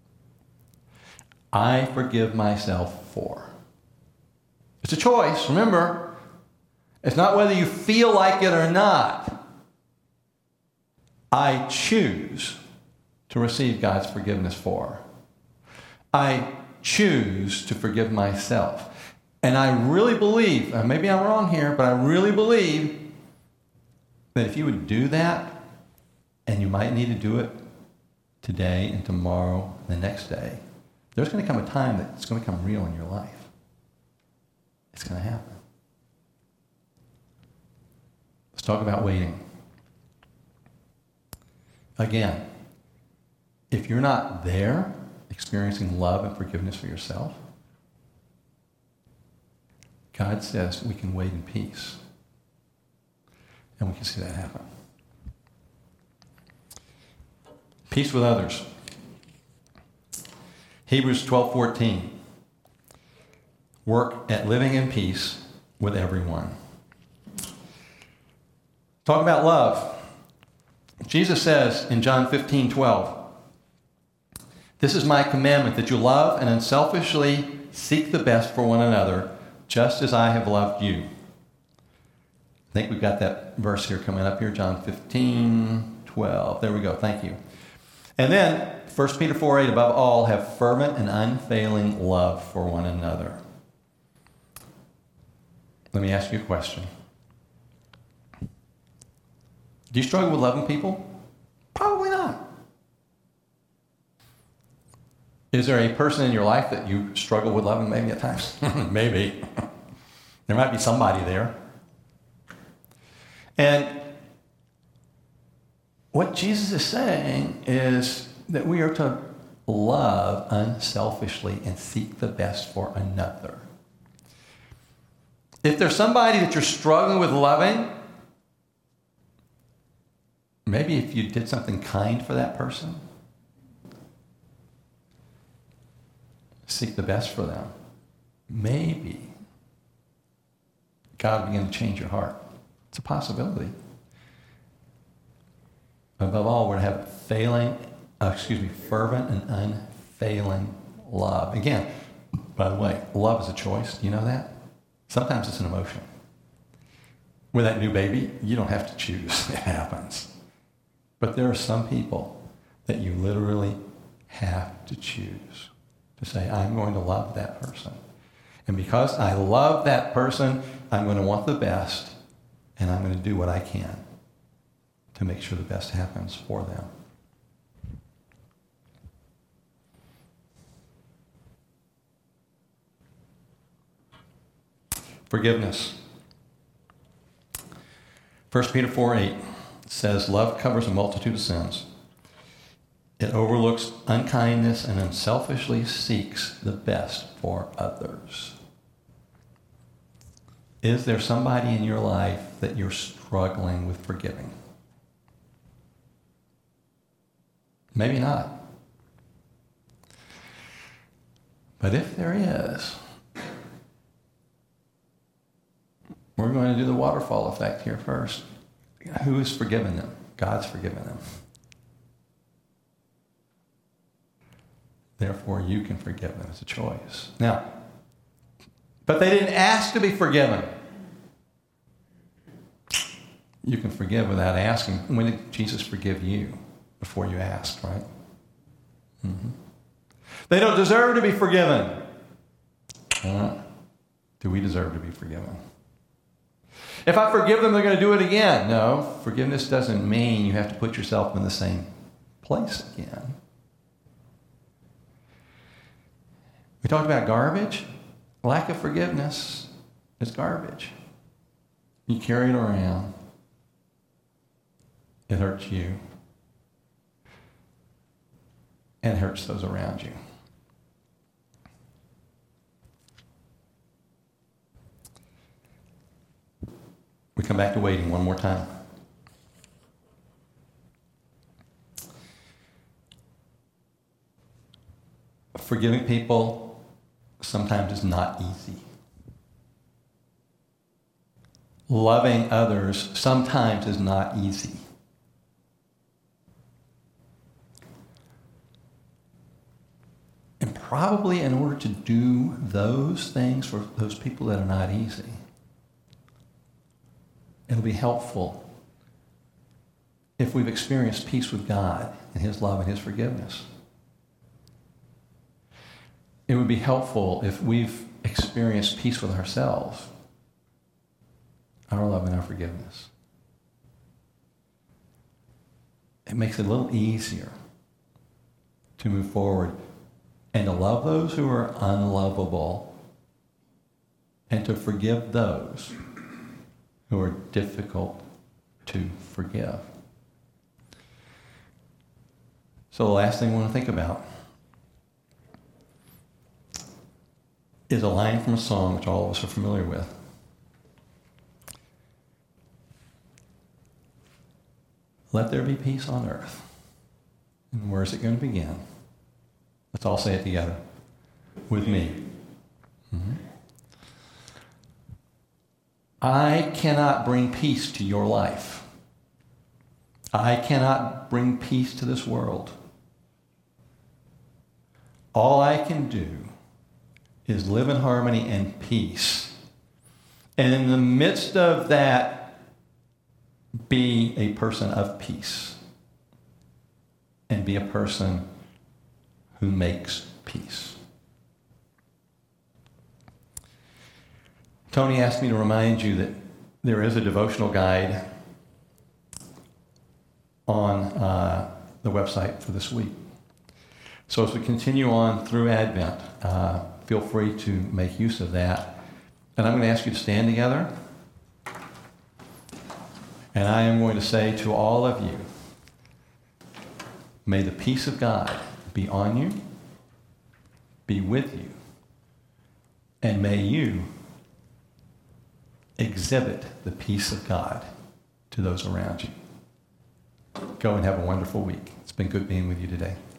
I forgive myself for. It's a choice, remember. It's not whether you feel like it or not. I choose to receive God's forgiveness for. I choose to forgive myself. And I really believe, maybe I'm wrong here, but I really believe that if you would do that, and you might need to do it today and tomorrow and the next day, there's going to come a time that it's going to become real in your life. It's going to happen. Let's talk about waiting. Again, if you're not there experiencing love and forgiveness for yourself, God says we can wait in peace. And we can see that happen. Peace with others. Hebrews 12:14. Work at living in peace with everyone. Talk about love. Jesus says in John 15:12, this is my commandment, that you love and unselfishly seek the best for one another, just as I have loved you. I think we've got that verse here coming up here, John 15:12. There we go. Thank you. And then 1 Peter 4:8, above all, have fervent and unfailing love for one another. Let me ask you a question. Do you struggle with loving people? Probably not. Is there a person in your life that you struggle with loving maybe at times? Maybe. There might be somebody there. And what Jesus is saying is that we are to love unselfishly and seek the best for another. If there's somebody that you're struggling with loving, maybe if you did something kind for that person, seek the best for them, maybe God will begin to change your heart. It's a possibility. Above all, we're to have fervent and unfailing love. Again, by the way, love is a choice. Do you know that? Sometimes it's an emotion. With that new baby, you don't have to choose. It happens. But there are some people that you literally have to choose to say, I'm going to love that person. And because I love that person, I'm going to want the best, and I'm going to do what I can to make sure the best happens for them. Forgiveness. 1 Peter 4:8 says, love covers a multitude of sins. It overlooks unkindness and unselfishly seeks the best for others. Is there somebody in your life that you're struggling with forgiving? Maybe not. But if there is, we're going to do the waterfall effect here first. Who has forgiven them? God's forgiven them. Therefore, you can forgive them. It's a choice. Now, but they didn't ask to be forgiven. You can forgive without asking. When did Jesus forgive you? Before you asked, right? Mm-hmm. They don't deserve to be forgiven. Do we deserve to be forgiven? If I forgive them, they're going to do it again. No, forgiveness doesn't mean you have to put yourself in the same place again. We talked about garbage. Lack of forgiveness is garbage. You carry it around. It hurts you. And it hurts those around you. We come back to waiting one more time. Forgiving people sometimes is not easy. Loving others sometimes is not easy. And probably in order to do those things for those people that are not easy, it'll be helpful if we've experienced peace with God and His love and His forgiveness. It would be helpful if we've experienced peace with ourselves, our love and our forgiveness. It makes it a little easier to move forward and to love those who are unlovable and to forgive those who are difficult to forgive. So the last thing I want to think about is a line from a song which all of us are familiar with. Let there be peace on earth. And where is it going to begin? Let's all say it together. With me. Mm-hmm. I cannot bring peace to your life. I cannot bring peace to this world. All I can do is live in harmony and peace. And in the midst of that, be a person of peace. and be a person who makes peace. Tony asked me to remind you that there is a devotional guide on the website for this week. So as we continue on through Advent, feel free to make use of that. And I'm going to ask you to stand together. And I am going to say to all of you, may the peace of God be on you, be with you, and may you exhibit the peace of God to those around you. Go and have a wonderful week. It's been good being with you today.